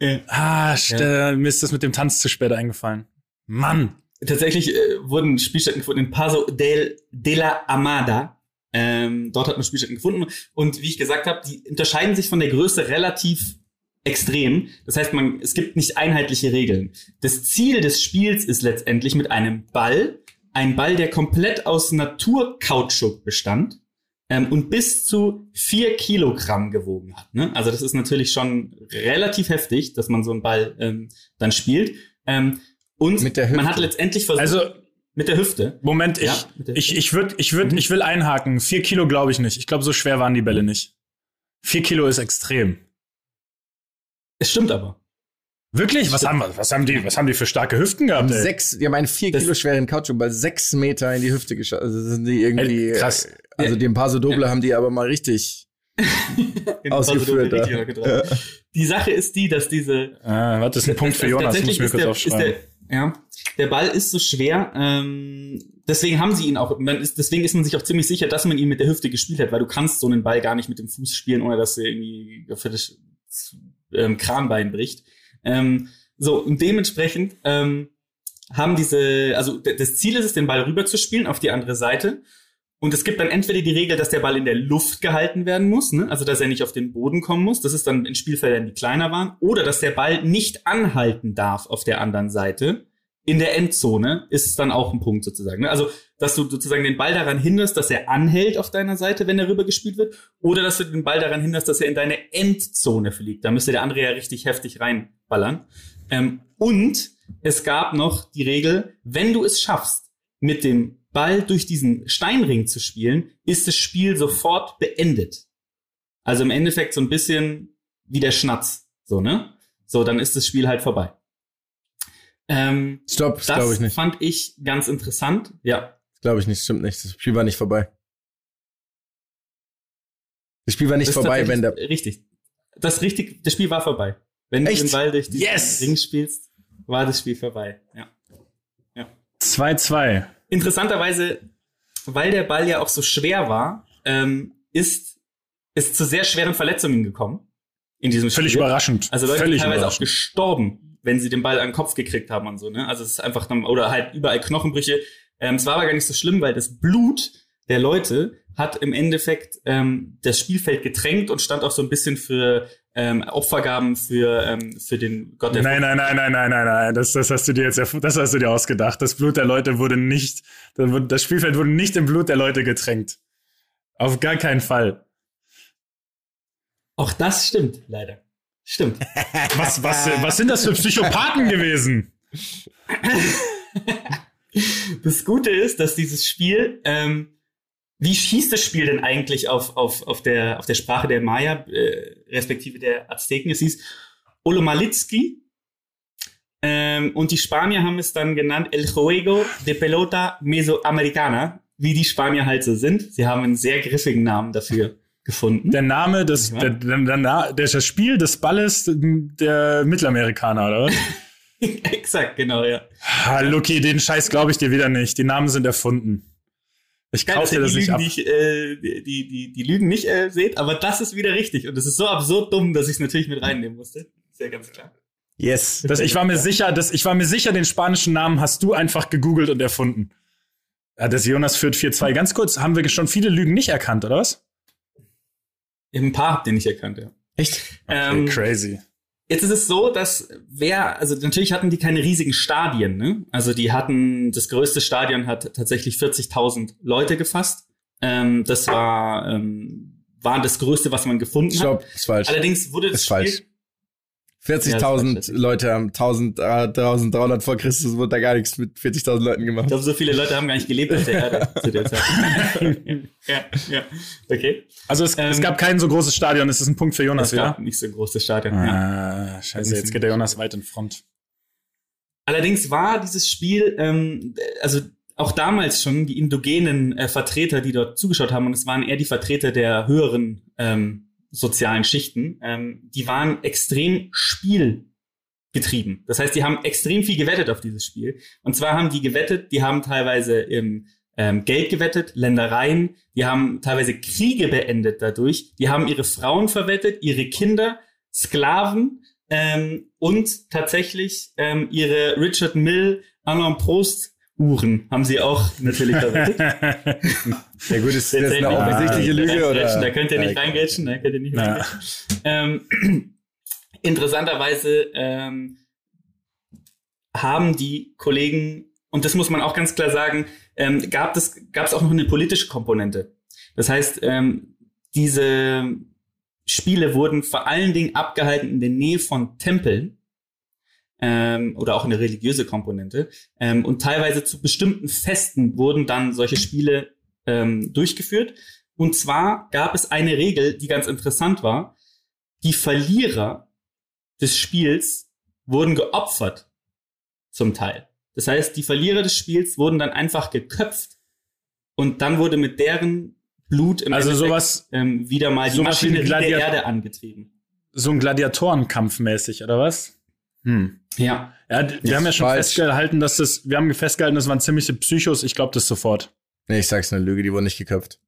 Mir ist das mit dem Tanz zu spät eingefallen. Mann. Tatsächlich wurden Spielstätten gefunden in Paso de la Amada. Dort hat man Spielstätten gefunden. Und wie ich gesagt habe, die unterscheiden sich von der Größe relativ extrem. Das heißt, es gibt nicht einheitliche Regeln. Das Ziel des Spiels ist letztendlich mit einem Ball, ein Ball, der komplett aus Naturkautschuk bestand und bis zu 4 Kilogramm gewogen hat. Ne? Also das ist natürlich schon relativ heftig, dass man so einen Ball dann spielt. Und mit der Hüfte. Man hat letztendlich versucht, mit der Hüfte. Moment, ich will einhaken. 4 Kilo glaube ich nicht. Ich glaube, so schwer waren die Bälle nicht. 4 Kilo ist extrem. Es stimmt aber. Wirklich? Was haben die für starke Hüften gehabt, ey? Die haben einen 4 Kilo schweren Kautschukball 6 Meter in die Hüfte geschossen. Also sind die irgendwie krass. Also den Paso Doble haben die aber mal richtig ausgeführt. Die Sache ist die, dass diese das ist ein Punkt für Jonas, muss ich mir kurz aufschreiben. Der Ball ist so schwer, deswegen haben sie ihn auch, deswegen ist man sich auch ziemlich sicher, dass man ihn mit der Hüfte gespielt hat, weil du kannst so einen Ball gar nicht mit dem Fuß spielen, ohne dass er irgendwie für das Kranbein bricht. Und dementsprechend haben das Ziel ist es, den Ball rüber zu spielen auf die andere Seite. Und es gibt dann entweder die Regel, dass der Ball in der Luft gehalten werden muss, ne? Also dass er nicht auf den Boden kommen muss. Das ist dann in Spielfeldern, die kleiner waren. Oder dass der Ball nicht anhalten darf auf der anderen Seite. In der Endzone ist es dann auch ein Punkt sozusagen. Ne? Also dass du sozusagen den Ball daran hinderst, dass er anhält auf deiner Seite, wenn er rübergespielt wird. Oder dass du den Ball daran hinderst, dass er in deine Endzone fliegt. Da müsste der andere ja richtig heftig reinballern. Und es gab noch die Regel, wenn du es schaffst, mit dem Ball durch diesen Steinring zu spielen, ist das Spiel sofort beendet. Also im Endeffekt so ein bisschen wie der Schnatz. So, ne? So, dann ist das Spiel halt vorbei. Stopp, das glaube ich nicht. Fand ich ganz interessant. Ja. Glaube ich nicht, stimmt nicht. Das Spiel war nicht vorbei. Das Spiel war nicht vorbei, wenn der... Richtig. Das Spiel war vorbei. Wenn du den Ball durch diesen Ring spielst, war das Spiel vorbei. Ja. 2-2. Interessanterweise, weil der Ball ja auch so schwer war, ist es zu sehr schweren Verletzungen gekommen in diesem Spiel. Völlig überraschend. Also Leute sind teilweise auch gestorben, wenn sie den Ball an den Kopf gekriegt haben und so, ne? Also es ist einfach dann, oder halt überall Knochenbrüche. Es war aber gar nicht so schlimm, weil das Blut der Leute hat im Endeffekt das Spielfeld getränkt und stand auch so ein bisschen für Opfergaben für den Gott der Nein. Das hast du dir ausgedacht. Das Blut der Leute wurde nicht, das Spielfeld wurde nicht im Blut der Leute getränkt. Auf gar keinen Fall. Auch das stimmt, leider. Stimmt. Was sind das für Psychopathen gewesen? Das Gute ist, dass dieses Spiel, wie hieß das Spiel denn eigentlich auf der Sprache der Maya, respektive der Azteken? Es hieß Olomalitski. Und die Spanier haben es dann genannt El Juego de Pelota Mesoamericana, wie die Spanier halt so sind. Sie haben einen sehr griffigen Namen dafür gefunden. Der Name des das Spiel des Balles der Mittelamerikaner, oder was? Exakt, genau, ja. Lucky, den Scheiß glaube ich dir wieder nicht. Die Namen sind erfunden. Ich kaufe dir das nicht ab. Die Lügen nicht seht, aber das ist wieder richtig. Und es ist so absurd dumm, dass ich es natürlich mit reinnehmen musste. Ist ja ganz klar. Yes. Ich war mir sicher, den spanischen Namen hast du einfach gegoogelt und erfunden. Ja, das Jonas führt 4-2. Ganz kurz, haben wir schon viele Lügen nicht erkannt, oder was? Ein paar habt ihr nicht erkannt, ja. Echt? Okay, crazy. Jetzt ist es so, dass natürlich hatten die keine riesigen Stadien, ne? Also das größte Stadion hat tatsächlich 40.000 Leute gefasst. Das war das Größte, was man gefunden hat. Ist falsch. Allerdings wurde das Spiel... Falsch. 40.000 Leute haben 1300 vor Christus, wurde da gar nichts mit 40.000 Leuten gemacht. Ich glaube, so viele Leute haben gar nicht gelebt auf der Erde zu der Zeit. ja, okay. Also es gab kein so großes Stadion, es ist ein Punkt für Jonas, ja? Es gab nicht so ein großes Stadion, Scheiße, jetzt geht der Jonas weit in Front. Allerdings war dieses Spiel, also auch damals schon die indogenen Vertreter, die dort zugeschaut haben, und es waren eher die Vertreter der höheren sozialen Schichten, die waren extrem spielgetrieben. Das heißt, die haben extrem viel gewettet auf dieses Spiel. Und zwar haben die haben teilweise im Geld gewettet, Ländereien, die haben teilweise Kriege beendet dadurch, die haben ihre Frauen verwettet, ihre Kinder, Sklaven und tatsächlich ihre Richard Mille Alain Prost Uhren haben sie auch natürlich verwendet. Ja gut, ist das eine offensichtliche Lüge, oder? Da könnt ihr nicht reingrätschen, Interessanterweise haben die Kollegen, und das muss man auch ganz klar sagen, gab es auch noch eine politische Komponente. Das heißt, diese Spiele wurden vor allen Dingen abgehalten in der Nähe von Tempeln, oder auch eine religiöse Komponente. Und teilweise zu bestimmten Festen wurden dann solche Spiele durchgeführt. Und zwar gab es eine Regel, die ganz interessant war. Die Verlierer des Spiels wurden geopfert, zum Teil. Das heißt, die Verlierer des Spiels wurden dann einfach geköpft und dann wurde mit deren Blut im Endeffekt wieder mal die Maschinerie der Erde angetrieben. So ein Gladiatorenkampf mäßig, oder was? Ja. Wir haben ja schon festgehalten, das waren ziemliche Psychos. Ich glaube das sofort. Nee, ich sag's eine Lüge, die wurden nicht geköpft.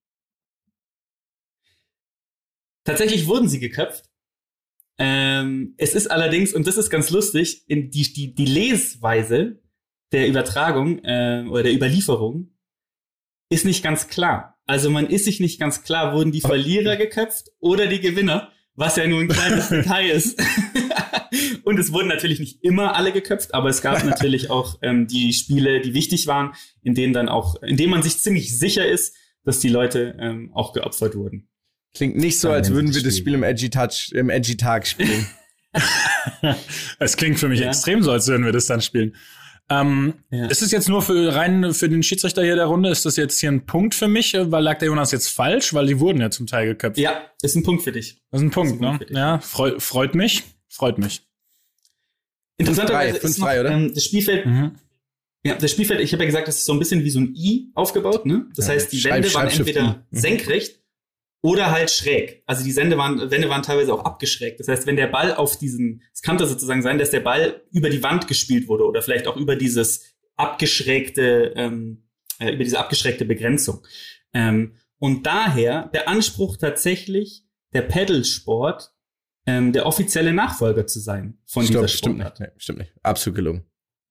Tatsächlich wurden sie geköpft. Es ist allerdings, und das ist ganz lustig, die Lesweise der Übertragung oder der Überlieferung ist nicht ganz klar. Also man ist sich nicht ganz klar, wurden die Verlierer geköpft oder die Gewinner, was ja nur ein kleines Detail ist. Und es wurden natürlich nicht immer alle geköpft, aber es gab natürlich auch die Spiele, die wichtig waren, in denen man sich ziemlich sicher ist, dass die Leute auch geopfert wurden. Klingt nicht so, als würden wir das Spiel im Edgy Tag spielen. Es klingt für mich extrem so, als würden wir das dann spielen. Ist es jetzt nur für den Schiedsrichter hier der Runde, ist das jetzt hier ein Punkt für mich? Weil lag der Jonas jetzt falsch? Weil die wurden ja zum Teil geköpft. Ja, ist ein Punkt für dich. Das ist ein Punkt, ne? Ja, freut mich. Interessanterweise 5-3, oder? Das Spielfeld, das Spielfeld, ich habe ja gesagt, das ist so ein bisschen wie so ein I aufgebaut, ne? Das heißt, die Wände waren entweder senkrecht oder halt schräg. Also die Wände waren teilweise auch abgeschrägt. Das heißt, wenn der Ball es kann das sozusagen sein, dass der Ball über die Wand gespielt wurde oder vielleicht auch über diese abgeschrägte Begrenzung. Und daher der Anspruch tatsächlich, der Paddlesport der offizielle Nachfolger zu sein von dieser Sportart. Stimmt nicht. Absolut gelungen.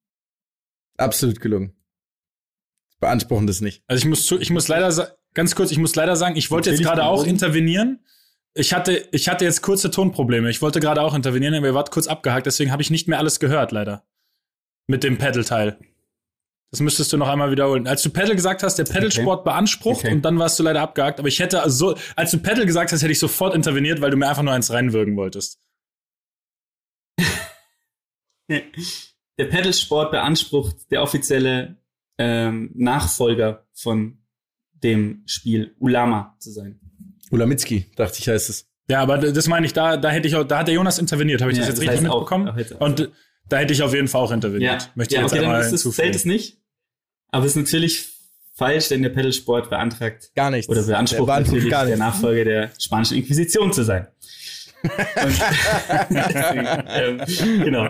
Beanspruchen das nicht. Also ich muss leider sagen, ich wollte jetzt gerade auch intervenieren. Ich hatte jetzt kurze Tonprobleme. Ich wollte gerade auch intervenieren, aber ihr wart kurz abgehakt, deswegen habe ich nicht mehr alles gehört, leider. Mit dem Pedal-Teil. Das müsstest du noch einmal wiederholen. Als du Paddle gesagt hast, der Paddlesport beansprucht und dann warst du leider abgehakt. Aber ich hätte als du Paddle gesagt hast, hätte ich sofort interveniert, weil du mir einfach nur eins reinwürgen wolltest. Der Paddlesport beansprucht der offizielle Nachfolger von dem Spiel Ulama zu sein. Ulamitski, dachte ich, heißt es. Ja, aber das meine ich, da hat der Jonas interveniert. Habe ich das jetzt richtig mitbekommen? Und da hätte ich auf jeden Fall auch interveniert. Ja, möchte ich jetzt einmal hinzufügen. Zählt es nicht. Aber es ist natürlich falsch, denn der Paddlesport beantragt gar nichts. Oder beansprucht natürlich der Nachfolger der spanischen Inquisition zu sein. Und deswegen, genau.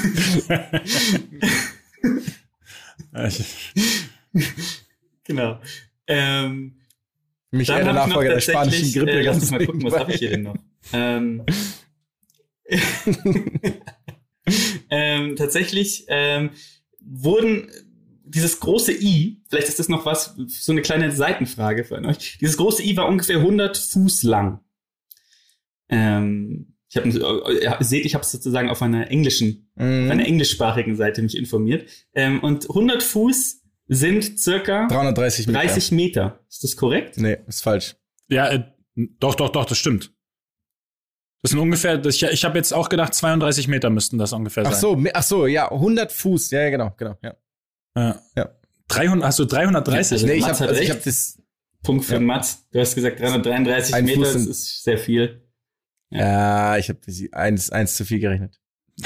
Genau. Mich der Nachfolger der spanischen Grippe. Lass uns mal gucken, was habe ich hier denn noch? Tatsächlich wurden dieses große I, vielleicht ist das noch was, so eine kleine Seitenfrage für euch. Dieses große I war ungefähr 100 Fuß lang. Ich habe es sozusagen auf einer englischsprachigen Seite mich informiert. Und 100 Fuß sind circa 330 Meter. 30 Meter. Ist das korrekt? Nee, ist falsch. Ja, doch, das stimmt. Das sind ungefähr, ich habe jetzt auch gedacht, 32 Meter müssten das ungefähr sein. Ach so, ja, 100 Fuß. Ja, genau, ja. Ja. 300, hast du 330? Ja, nee, ich hab das Punkt für Mats. Du hast gesagt 333 Meter, das ist sehr viel. Ja, ich habe 1 zu viel gerechnet.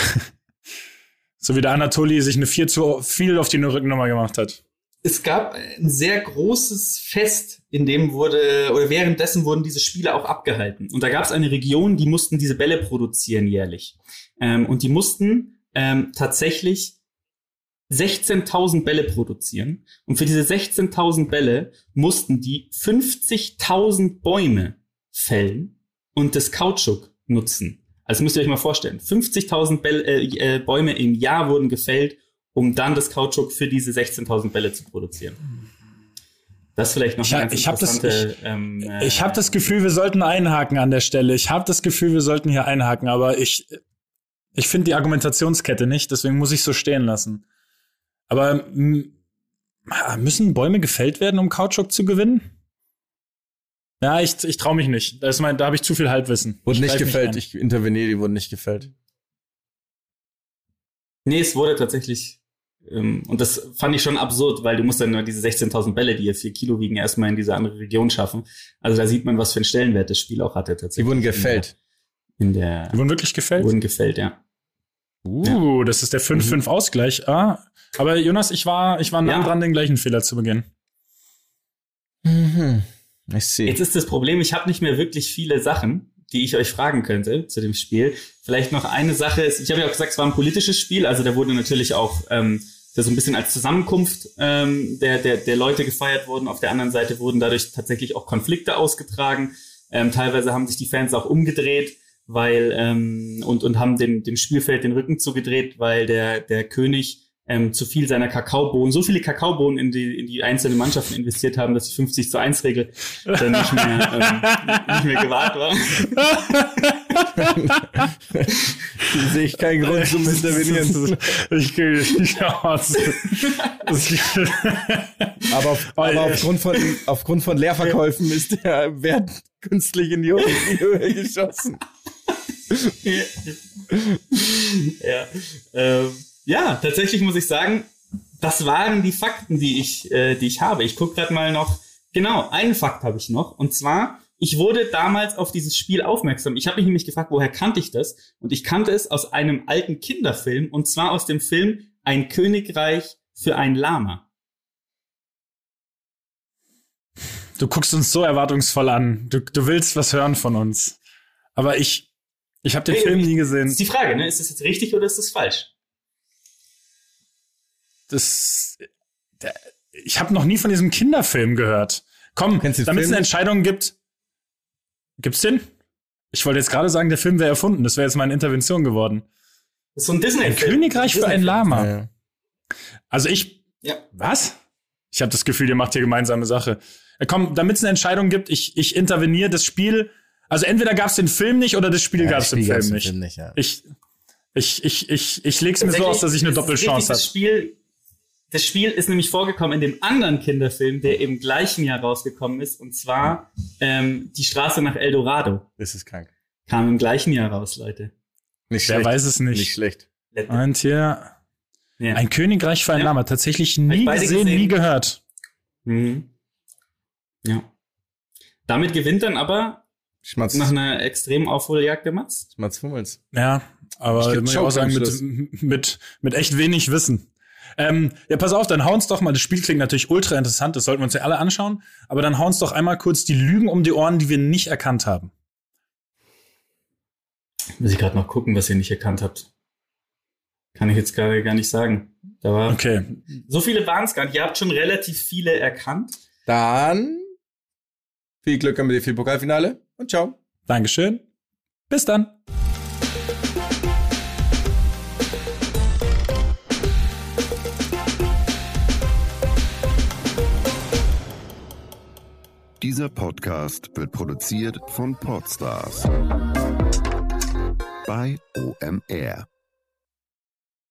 So wie der Anatoli sich eine 4 zu viel auf die Rückennummer gemacht hat. Es gab ein sehr großes Fest, währenddessen wurden diese Spiele auch abgehalten. Und da gab es eine Region, die mussten diese Bälle produzieren jährlich. Und die mussten tatsächlich 16.000 Bälle produzieren. Und für diese 16.000 Bälle mussten die 50.000 Bäume fällen und das Kautschuk nutzen. Also müsst ihr euch mal vorstellen, 50.000 Bäume im Jahr wurden gefällt, um dann das Kautschuk für diese 16.000 Bälle zu produzieren. Das ist vielleicht noch eine ganz interessante... Ich habe das Gefühl, wir sollten einhaken an der Stelle. Ich habe das Gefühl, wir sollten hier einhaken, aber ich finde die Argumentationskette nicht, deswegen muss ich so stehen lassen. Aber müssen Bäume gefällt werden, um Kautschuk zu gewinnen? Ja, ich traue mich nicht. Da habe ich zu viel Halbwissen. Wurden nicht gefällt. Ich interveniere, die wurden nicht gefällt. Nee, es wurde tatsächlich, und das fand ich schon absurd, weil du musst dann nur diese 16.000 Bälle, die hier 4 Kilo wiegen, erstmal in diese andere Region schaffen. Also da sieht man, was für einen Stellenwert das Spiel auch hatte tatsächlich. Die wurden gefällt. Die wurden wirklich gefällt? Wurden gefällt, ja. Das ist der 5-5-Ausgleich. Aber Jonas, ich war nah dran, den gleichen Fehler zu begehen. Ich sehe. Jetzt ist das Problem, ich habe nicht mehr wirklich viele Sachen, die ich euch fragen könnte zu dem Spiel. Vielleicht noch eine Sache ist, ich habe ja auch gesagt, es war ein politisches Spiel, also da wurde natürlich auch das so ein bisschen als Zusammenkunft der Leute gefeiert worden. Auf der anderen Seite wurden dadurch tatsächlich auch Konflikte ausgetragen. Teilweise haben sich die Fans auch umgedreht, weil und haben dem Spielfeld den Rücken zugedreht, weil der König zu viel seiner Kakaobohnen, so viele Kakaobohnen in die einzelnen Mannschaften investiert haben, dass die 50-1-Regel dann nicht mehr gewahrt war. Hier sehe ich keinen Grund zum Intervenieren. Ich gehe nicht aus. Aber aufgrund von Leerverkäufen ist der Wert künstlich in die Höhe geschossen. Ja, tatsächlich muss ich sagen, das waren die Fakten, die ich habe. Ich gucke gerade mal noch. Genau, einen Fakt habe ich noch. Und zwar, ich wurde damals auf dieses Spiel aufmerksam. Ich habe mich nämlich gefragt, woher kannte ich das? Und ich kannte es aus einem alten Kinderfilm. Und zwar aus dem Film Ein Königreich für ein Lama. Du guckst uns so erwartungsvoll an. Du willst was hören von uns. Aber ich habe den Film nie gesehen. Das ist die Frage, ne? Ist das jetzt richtig oder ist das falsch? Ich habe noch nie von diesem Kinderfilm gehört. Komm, damit es eine Entscheidung gibt. Gibt's den? Ich wollte jetzt gerade sagen, der Film wäre erfunden. Das wäre jetzt meine Intervention geworden. Das ist so ein Disney-Film. Ein Königreich für ein Lama. Ja. Also was? Ich habe das Gefühl, ihr macht hier gemeinsame Sache. Komm, damit es eine Entscheidung gibt, ich interveniere das Spiel. Also entweder gab es den Film nicht oder das Spiel gab es den Film nicht. Ich leg's mir so aus, dass ich eine Doppelchance habe. das Spiel ist nämlich vorgekommen in dem anderen Kinderfilm, der im gleichen Jahr rausgekommen ist, und zwar Die Straße nach El Dorado. Das ist krank. Kam im gleichen Jahr raus, Leute. Nicht schlecht. Wer weiß es nicht. Nicht schlecht. Und hier Ein Königreich für ein Lama. Tatsächlich nie gesehen, nie gehört. Mhm. Ja. Damit gewinnt dann aber nach einer extremen Aufholjagd der Mats. Mats Hummels. Ja, aber ich muss auch sagen, mit echt wenig Wissen. Ja, pass auf, dann hau uns doch mal, das Spiel klingt natürlich ultra interessant, das sollten wir uns ja alle anschauen, aber dann hau uns doch einmal kurz die Lügen um die Ohren, die wir nicht erkannt haben. Muss ich gerade noch gucken, was ihr nicht erkannt habt. Kann ich jetzt gar nicht sagen. Da war okay. So viele waren es gar nicht. Ihr habt schon relativ viele erkannt. Dann viel Glück am DFB-Pokalfinale und ciao. Dankeschön. Bis dann. Dieser Podcast wird produziert von Podstars bei OMR.